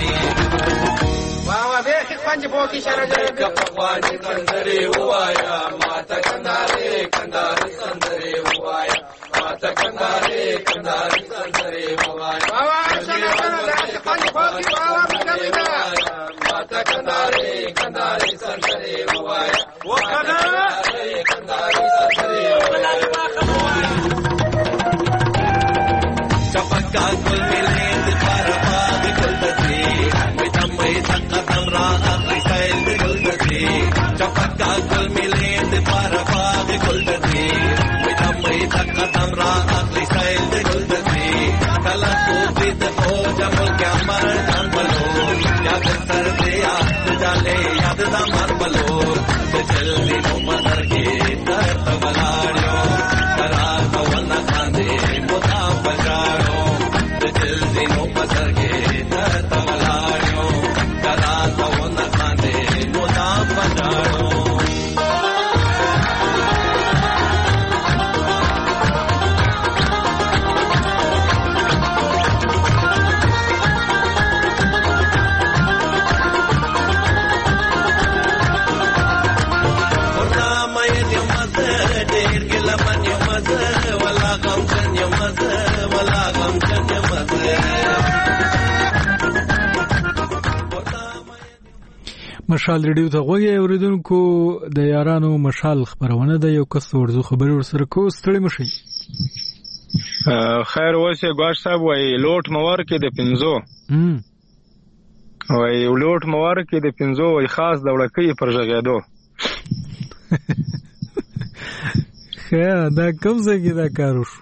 Speaker 21: پوکی شرجه کپوانی کندری وایا ماتا کندارے کنداری سندری وایا ماتا کندارے کنداری سندری وایا بابا شنا شنا پوکی بابا کمینا ماتا کندارے کنداری डाले याद दा मर बलो ते जल्दी नो मदर के दर तवलाड़ो करा तवन खांदे मोता बजाड़ो ते जल्दी नो मदर के दर तवलाड़ो करा तवन खांदे मोता बजाड़ो
Speaker 1: مشال ریډیو ته غوږی اوریدونکو د یارانو مشال خبرونه د یو کس ورزو خبري ورسره کو ستړي مشي
Speaker 2: خیر اوسه ګواښ صاحب وای لوټ مور کې د پنځو وای لوټ مور کې د پنځو وای خاص د وړکې پر ژغېدو
Speaker 1: خیر دا کوم ځای کې دا کار وشو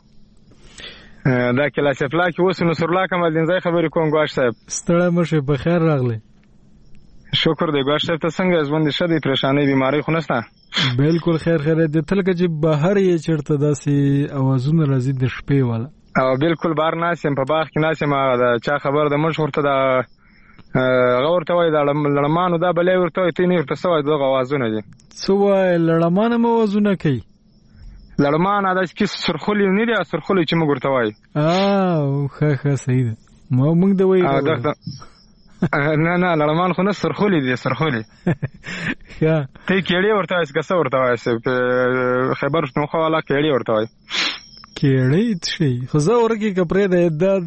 Speaker 2: دا کلاس افلا کې اوس نو سرلا کمال دینځای خبرې کوم ګواښ صاحب
Speaker 1: ستړي مشي په خیر راغلی
Speaker 2: شکر دی ګواښ صاحب ته څنګه ژوند شدي پریشانې بیماری خو نشته
Speaker 1: بالکل خیر خیر دی تلکه چې بهر یې چرته داسې اوازونه راځي د شپې والا
Speaker 2: او بالکل بار ناسم په باغ کې ناسم دا چا خبر د مش ورته دا غورته وای دا لړمانو دا بلې ورته تینې ورته سوای دغه اوازونه دي
Speaker 1: څو وای لړمان مو اوازونه کوي
Speaker 2: لړمان دا چې سرخولي نه دی سرخولي چې موږ ورته وای
Speaker 1: اه خه خه صحیح ده مو موږ د وای نه نه لړمان خو نه سرخولي دي سرخولي ښه ته کېړې ورته اس کسه ورته وای خبر نو خو والا کېړې ورته وای کېړې شي خو زه ورګي کپرې د عدد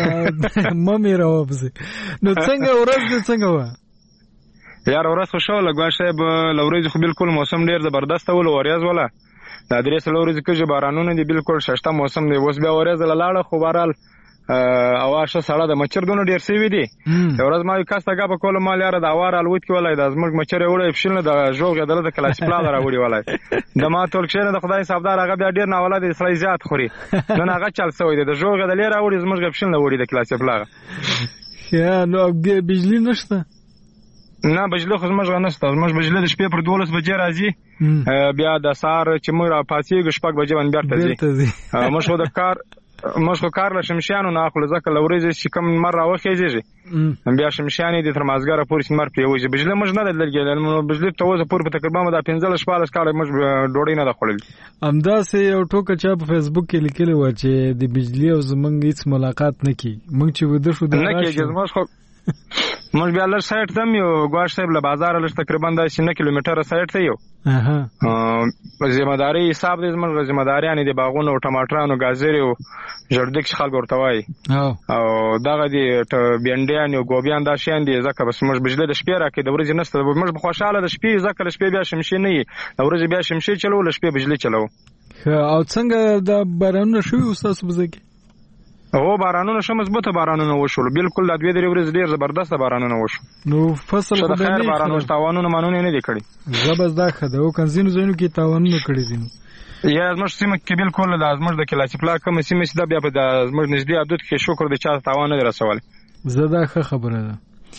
Speaker 1: ممې راوبسه نو څنګه ورځ دې څنګه و
Speaker 2: یار ورځ خو شو لګوا شی به لورې خو بالکل موسم ډیر زبردست ول وریاز ولا دا درې سلورې کې بارانونه دي بالکل ششته موسم دی اوس بیا وریاز لاله خو بارال اواشه سړه د مچر دونه ډیر سی وی دي ورځ ما کاسته غا په کول مال یاره د اوار الوت کې ولای د ازمر مچر وړي فشل نه د جوغ غدل د کلاس پلا راوړي ولای د ما تول کښنه د خدای صاحبدار هغه بیا ډیر نه ولادي سړی زیات خوري نو هغه چل سوی دی د جوغ غدل راوړي زمر غفشل نه وړي د کلاس پلا
Speaker 1: یا نو بجلی نشته
Speaker 2: نه بجلی خو زموږ غنسته زموږ بجلی د شپې پر دولس بجې راځي بیا د سار چې موږ را پاتېږو شپږ بجې باندې بیرته ځي موږ خو د کار موږ خو کار له شمشیانو نه اخلو ځکه لورې چې کوم مر راوخېږي بیا شمشیانې د تر مازګره پورې مر پریوځي بجلی موږ نه لګیدل بجلی ته وځه پور په تقریبا د پنځه شپږ کال موږ ډوډۍ نه خورل
Speaker 1: همداسې یو ټوکه چا په فیسبوک کې لیکلی و چې د بجلی او زمونږ هیڅ ملاقات نه کی موږ چې وده شو د
Speaker 2: نه کېږي موږ خو موږ بیا لږ سایت تم یو ګواښ صاحب له بازار لږ تقریبا د نه کیلومتر سایت ته یو
Speaker 1: اها
Speaker 2: ځمداري حساب دې زموږ ځمداريان دي باغونو او ټماټرانو غازری او جړدک خلک ورته وای او دغه دي بینډیان او ګوبیان دا شین دي ځکه بس موږ بجلی د شپې راکې د ورځې نسته موږ خوشاله د شپې ځکه د شپې بیا شمشي نه د ورځې بیا شمشي چلو د شپې بجلی چلو
Speaker 1: او څنګه د بارانونو شوی اوساس بزګي
Speaker 2: او بارانونه شو مضبوطه بارانونه وشول بالکل د دوی درې ورځې ډیر زبردست بارانونه وشو
Speaker 1: نو فصل
Speaker 2: خو د خیر بارانونه تاوانونه مانونه نه دي کړی
Speaker 1: زبز دا خده او کنزینو زینو کې تاوانونه کړی دي
Speaker 2: یا زموږ سیمه کې بالکل د زموږ د کلاس پلا کوم سیمه چې د بیا په د زموږ نږدې عادت کې شکر د چا تاوان نه رسول
Speaker 1: زدا ښه خبره ده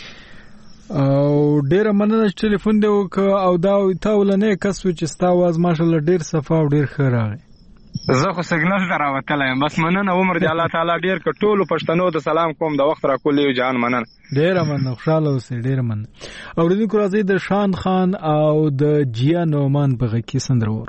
Speaker 1: او ډیر مننه چې ټلیفون دی او دا تاولنه کس چې ستا आवाज ماشالله ډیر صفا او ډیر ښه راغی
Speaker 2: زه خو سګنل دراوتلای بس مننه عمر دی الله تعالی ډیر کټولو پښتنو د سلام کوم د وخت را کولې جان مننه
Speaker 1: ډیر مننه خوشاله اوسې ډیر مننه اوریدونکو راځي د شان خان او د جیا نومان په غکی سندرور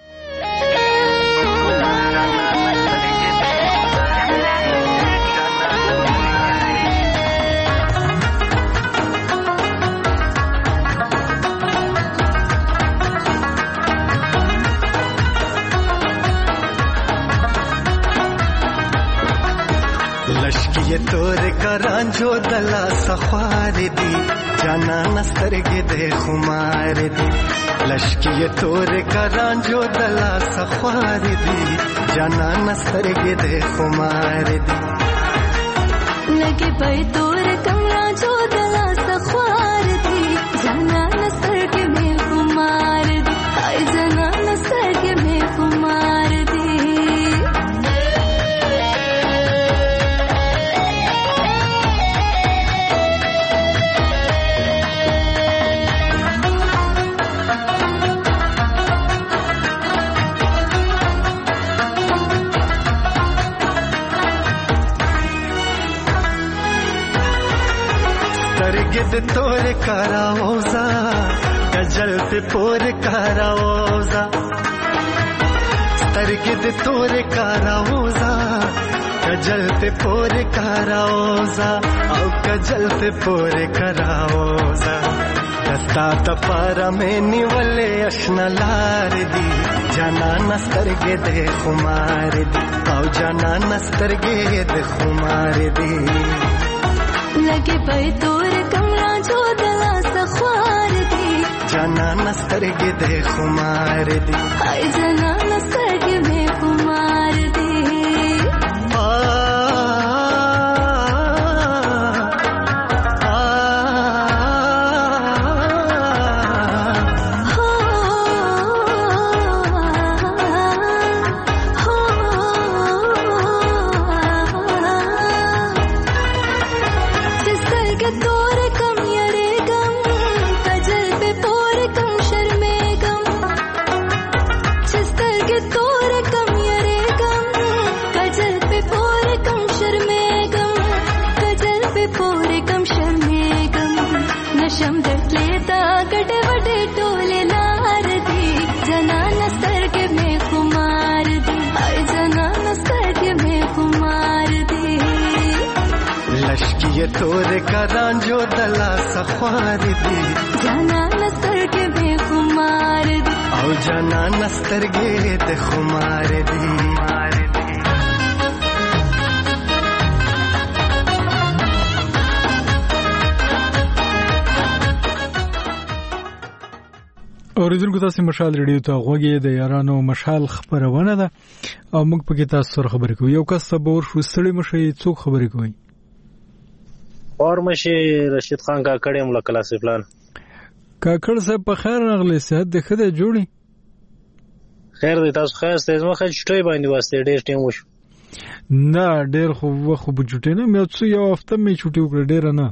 Speaker 11: ये तोर करांजो दला सखार दी जाना नस्तरगे दे खुमार दी लश्की ये तोर करांजो दला सखार दी जाना नस्तरगे दे खुमार दी
Speaker 22: लगे पर तोर करांजो दला सखार दी जाना नस्तरगे में खुमार दी हाय जाना नस्तरगे में खुमार दी
Speaker 11: پورې کاراوزا کجل په پورې کاراوزا سترګې د تورې کاراوزا کجل په پورې کاراوزا او کجل په پورې کاراوزا دستا ته پاره مې نیولې اشنا لار دي جانان سترګې د خمار دي او جانان سترګې د خمار دي
Speaker 22: لګي په تور کمرا جو دلا سخوار دي
Speaker 11: جانان سترګې د خمار دي
Speaker 22: هاي جانان سترګې به خمار دي
Speaker 11: تور کران جو دلا سخوار دی
Speaker 22: جانان سترګې به خمار دی
Speaker 11: او جانان سترګې د خمار دی
Speaker 1: اوریدونکو تاسو مشال ریډیو ته غوږی د یارانو مشال خبرونه ده او موږ په کې تاسو سره خبرې کوو. یو کس صبر شو ستړي مشي څوک خبرې کوي
Speaker 3: اور مشي رشید خان کا کړم له کلاسي پلان
Speaker 1: کاکړ صاحب په خیر راغلی صحت د خده جوړي
Speaker 3: خیر دی تاسو خیر ستاسو مخه چټي باندې واسطه ډېر ټیم وشو
Speaker 1: نه ډېر خو خو بجټې نه مې څو یو هفته مې چټي وکړ ډېر نه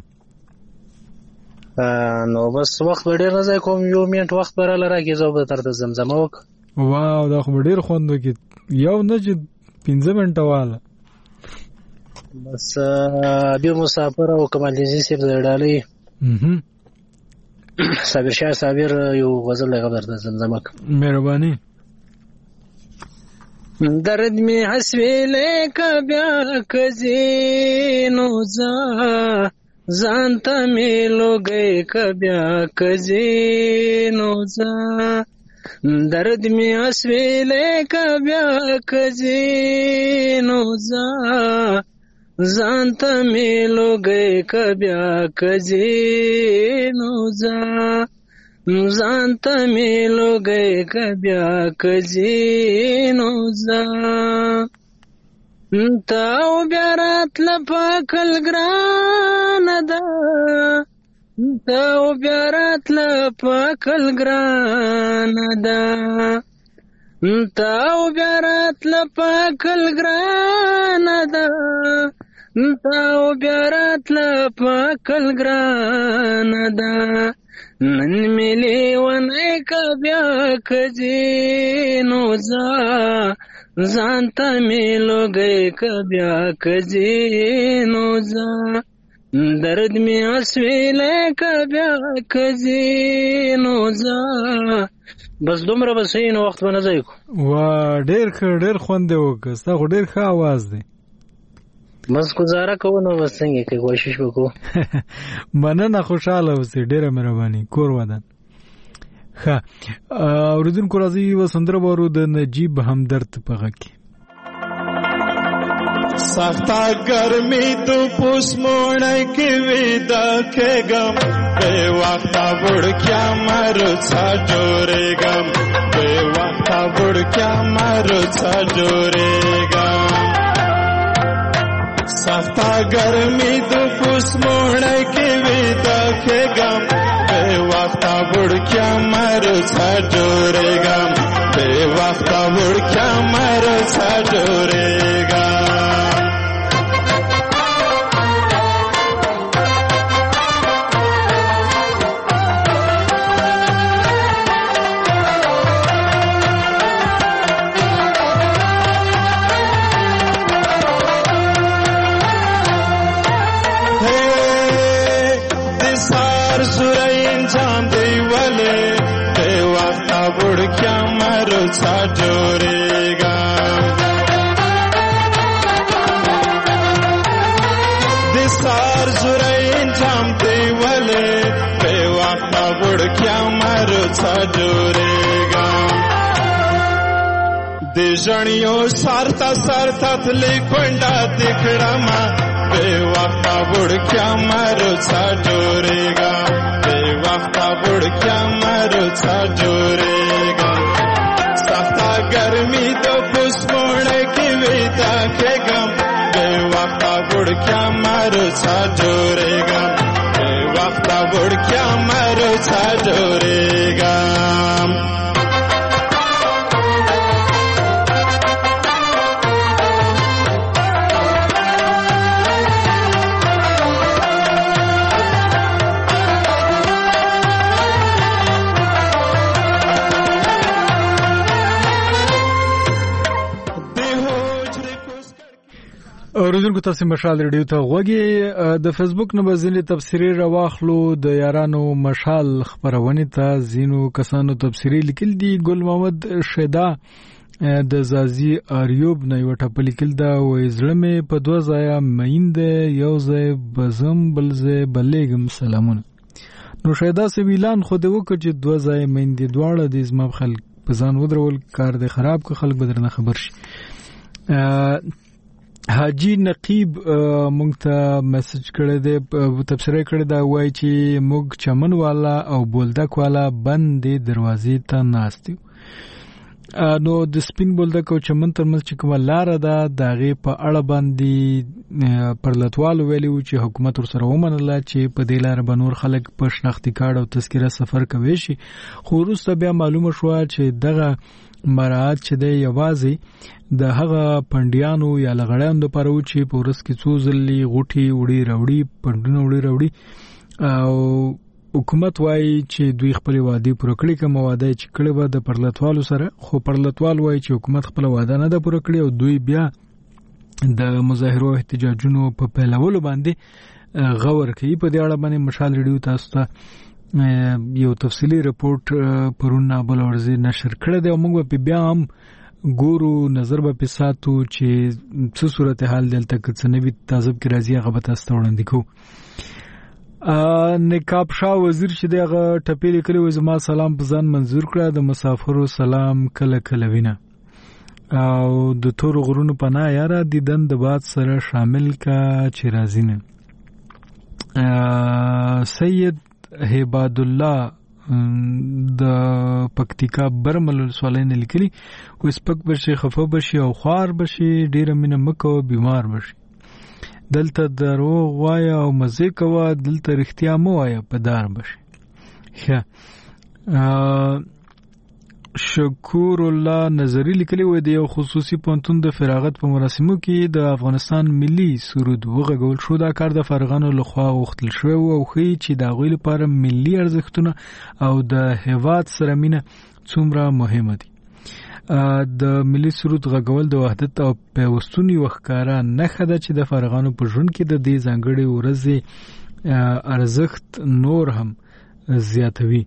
Speaker 3: نو بس وخت ډېر نه ځای کوم یو منټ وخت براله راکې زو به تر زمزمه وک
Speaker 1: واو دا خو ډېر خوند وکي یو نه چې پنځه منټه واله
Speaker 3: بس بیا مسافر او کمال دین سیب زړالي
Speaker 1: اها
Speaker 3: صابر شاه صابر یو غزل لغبر د زمزمه
Speaker 1: مهرباني
Speaker 3: درد می حسویلې کبیا کزینو ځا ځانته می لوګي کبیا کزینو ځا درد می حسویلې کبیا کزینو ځا ځانته می لوګي کبیا کزینو ځا ځانته می لوګي کبیا کزینو ځا تاو بیارات لپاکل ګران ده تاو بیارات لپاکل ګران ده تاو بیارات لپاکل ګران ده تاو بیارات لپاکل ګران ده نن ملي ونای کبیا کزینو ځا ځانته می لوګي کبیا کزینو ځا درد می اسویلې کبیا کزینو ځا بس دومره بسین وخت باندې ځای کو
Speaker 1: وا ډېر ډېر خوند وکستا خو ډېر ښه आवाज دی
Speaker 3: بس گزاره کوو نو بس څنګه کې کوشش وکړو
Speaker 1: مننه خوشاله اوسې ډېره مهرباني کور ودان ښه اوریدونکو راځي وسندره بارو د نجیب همدرد په غږ کې
Speaker 4: سختا گرمی تو پوس موڑ کے ویدا کے گم بے وقتا بڑھ کیا مرو چھا جورے گم بے وقتا بڑھ کیا مرو چھا جورے گم سختا گرمی تو پوس موڑ کے ویدا کے گم بے وقتا بڑھ کیا مرو چھا جورے گم بے وقتا بڑھ کیا مرو چھا جورے گم Sur बुड़किया मारो सा जोरेगा दिसार जुराई जामते वाले बेवाका बुड़किया मारो सा जोरेगा दिजणियों सारता सारता थले कोंडा दिखड़ा मा बेवाका बुड़किया मारो सा जोरेगा बेवाका बुड़किया मारो सा जोरेगा सख्ता गर्मी तो पुष्पोणे की वेदा के गम बेवाका बुड़किया मारो सा जोरेगा बेवाका बुड़किया मारो सा जोरेगा
Speaker 1: اوریدونکو تاسو مشال ریډیو ته غوږی د فیسبوک نه بزنی تفسیری راواخلو د یارانو مشال خبرونه ته زینو کسانو تفسیری لیکل دي ګل محمد شیدا د زازی اریوب نه یو ټاپ لیکل دا و زړمه په دوه ځای مېند یو ځای بزم بل ځای بلېګم سلامونه نو شیدا سویلان خو د وکړه چې دوه ځای مېند دواړه د زما خلک په ځان ودرول کار د خراب کو خلک بدرنه خبر شي حاجی نقیب مونږ ته میسج کړی دی تبصره کړی دا وایي چې موږ چمن والا او بولدک والا بندې دروازې ته ناست یو نو د سپین بولدک او چمن ترمنځ چې کومه لاره ده د هغې په اړه باندې پرلتوالو ویلي وو چې حکومت ورسره ومنله چې په دې لاره به نور خلک په شناختي کارت او تذکره سفر کوي شي خو وروسته بیا معلومه شوه چې دغه مراعات چې دی یوازې د هغه پندیانو یا لغړیانو لپاره و چې په ورځ کې څو ځلې غوټې وړي راوړي پندونه وړي راوړي او حکومت وایي چې دوی خپل وعده پوره کړي کوم وعده چې کړي و د پرلتوالو سره خو پرلتوال وایي چې حکومت خپل وعده نه ده پوره کړي او دوی بیا د مظاهرو احتجاجونو په پیلولو باندې غور کوي په دې اړه باندې مشال ریډیو تاسو ته یو تفصیلی رپورټ پرونه بل ورځ نشر کړی دی او موږ په بیا هم ګورو نظر به پساتو چې څه صورتحال دلته کڅ نوی تعذب کې راځي هغه به تاسو وړاندې کوو نقاب شاه وزیر چې دغه ټپې لیکلي و زما سلام په ځان منزور کړه د مسافرو سلام کله کله وینه او د تور غرونو پناه یاره دیدن د باد سره شامل کا چې راځي نه سید هباد الله د پکتیکا برمل سوالین لیکلي و سپک بشي خفه بشي او خوار بشي ډیره مینه مکو بیمار بشي دلته درو وایا او مزه کوا دلته رښتیا مو وایا په دار بشي ښه شکور الله نظری لیکلی و د یو خصوصي پونتون د فراغت په مراسمو کې د افغانستان ملي سرود وغږول شو دا کار د فارغانو لخوا غوښتل شوی او خو چې د غوی لپاره ملي ارزښتونه او د هیواد سره مینه څومره مهمه دي د ملي سرود غږول د وحدت او پیوستون یو ښکارا نښه ده چې د فارغانو په ژوند کې د دې ځانګړي ورځې ارزښت نور هم زیاتوي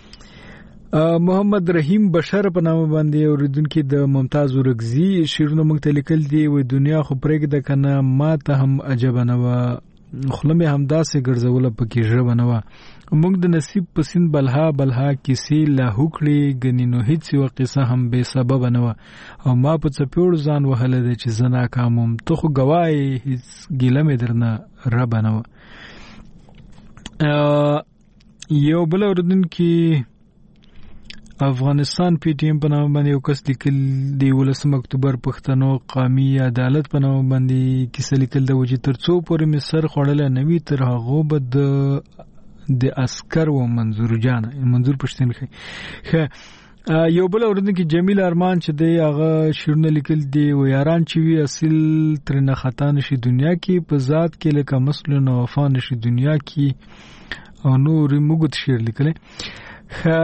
Speaker 1: محمد رحیم بشر په نامه باندې اوریدونکو د ممتاز ورغزي شیرونه مونږ ته لیکل دی و دنیا خو پرېږده کنه ما ته هم عجب نه و خلمه هم داسې ګرځول پکې ژبه نه و مونږ د نصیب پسین بلها بلها کیسې لا هوکړي غنینو هیڅ یو قصه هم به سبب نه و او ما په څپېړو ځان وهله د چې زنا کوم ته خو گواهی هیڅ ګیله مې درنه رب نه و یو بل اوریدونکو افغانستان پی ټی ایم په نامه باندې یو کس لیکل دی ولسم اکتوبر پښتنو قومي عدالت په نامه باندې کیسه لیکل د وجې ترڅو پورې مصر خوړل نوی تر هغه بد د عسكر و منظور جان منظور پښتون خې یو بل اوریدونکو جمیل ارمان چې دی هغه شیرونه لیکل دی و یاران چې وی اصل تر نه خطا نشي دنیا کې په ذات کې لکه مسل نو وفا نشي دنیا کې او نور موږ شیر لیکل خ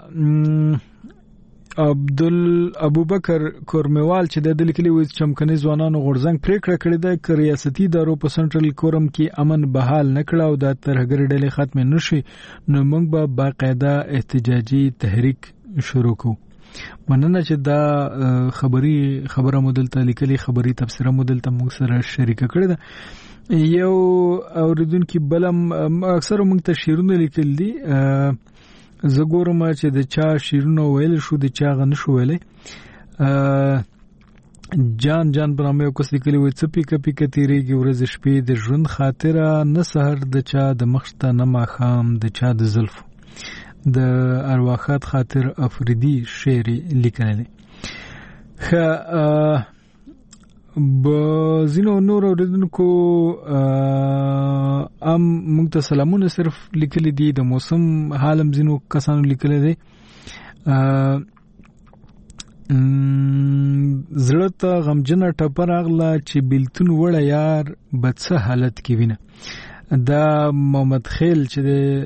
Speaker 1: عبدل ابوبکر کورموال چې د لیکلي و چمکني ځوانانو غورځنګ پریکړه کړې ده چې ریاستي ادارو په سنټرل کورم کې امن بحال نکړه او د ترهګر ډلې ختم نشي نو موږ به باقاعده احتجاجي تحریک شروع کوو مننه چې دا خبري خبره مودل ته لیکلي خبري تفسیره مودل ته موږ سره شریک کړی ده. یو اوریدونکو بلم اکثر موږ ته شیرونه لیکل دي، زه ګورم چې د چا شیرونه ویل شو د چا غن شو ویلې. جان جان برامه یو کس لیکلی وي څه پیکه پیکه تیریږي ورځ شپې د ژوند خاطره، نه سحر د چا د مخته نه ماښام د چا د زلفو. د ارواحات خاطر افریدي شعر لیکلی. ښه بزینو نور اوریدونکو ام موږ ته سلامونه صرف لیکلی دي، د موسم حالم زینو کسانو لیکلی دی. زړه ته غمجنه ټپه راغله چې بیلتون وړه یار بد څه حالت کې وینه. دا محمد خیل چې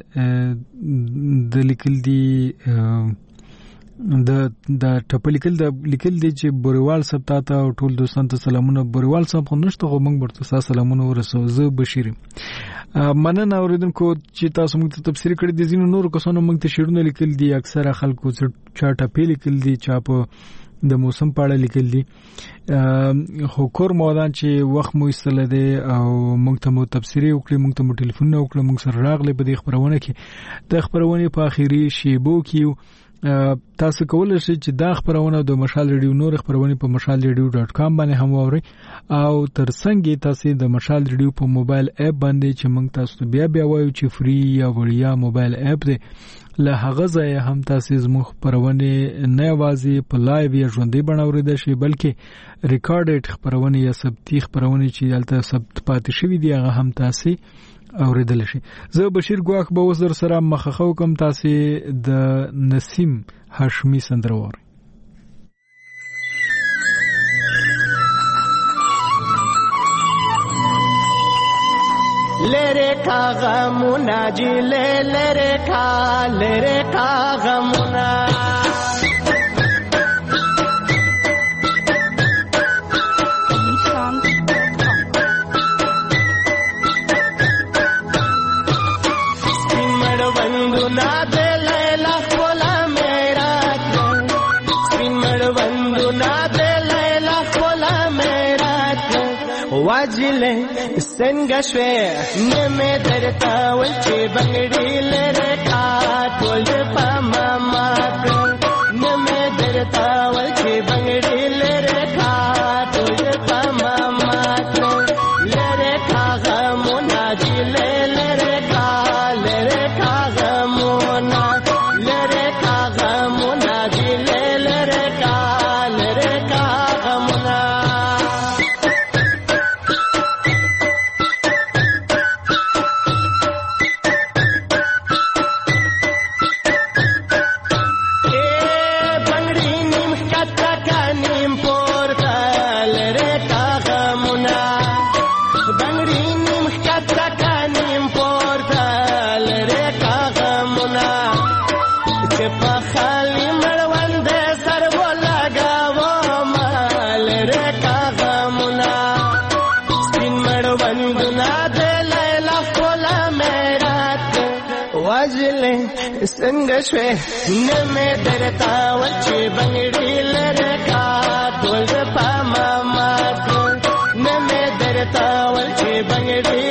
Speaker 1: د لیکل دی د د ټپه لیکل د لیکل دی چې بوریوال صاحب ته او ټول دوستانو ته سلامونه. بوریوال صاحب خو نشته خو موږ ورته سلامونه ورسو. زه بشیر مننه اوریدونکو چې تاسو موږ ته تفسیر کړی دي. ځینو نور کسانو موږ ته شعرونه لیکل دي، اکثره خلکو چې چا ټپې لیکل دي، چا په د موسم په اړه لیکل دي. خو کور مودان چې وخت مو ایستل دي او موږ ته مو تفسیری وکړي، موږ ته مو ټلیفون وکړي، موږ سره راغلي په دې خبرونه کې. د خبرونه په اخیری شیبو کې تاسو کولای شئ چې دا خبرونه د مشال ریډیو نور خبرونه په مشال ریډیو ډاټ کام باندې هم واورئ، او ترڅنګ تاسو د مشال ریډیو په موبایل اپ باندې چې موږ تاسو بیا بیا وایو چې فری یا وړیا موبایل اپ دی، له هغه ځای هم تاسو زموږ خبرونه نه یوازې په لایو یا ژوندۍ بڼه اوریدئ شئ، بلکې ریکارډډ خبرونه یا ثبتی خبرونه چې دلته ثبت پاتې شوي دي هغه هم تاسو اوریدل شي. زه بشیر ګواخ به وزر سره مخخو کوم تاسو د نسیم هاشمی سندره وره.
Speaker 6: لره کا غمونا جی لره کا لره کا غمونا واجله څنګه شوې نمه درتا ول چې بنګړي لره کا ټول پما ما نمه درتا ول چې بنګړي لره کا ټول پما ما لره کا غمونا جی لره کا لره کا غمونا لره کا غمونا جی لره کا لره کا غمونا څنګه شوې نمه درتا ول چې بنګړي لره کا ټول پما ما نمه درتا ول چې بنګړي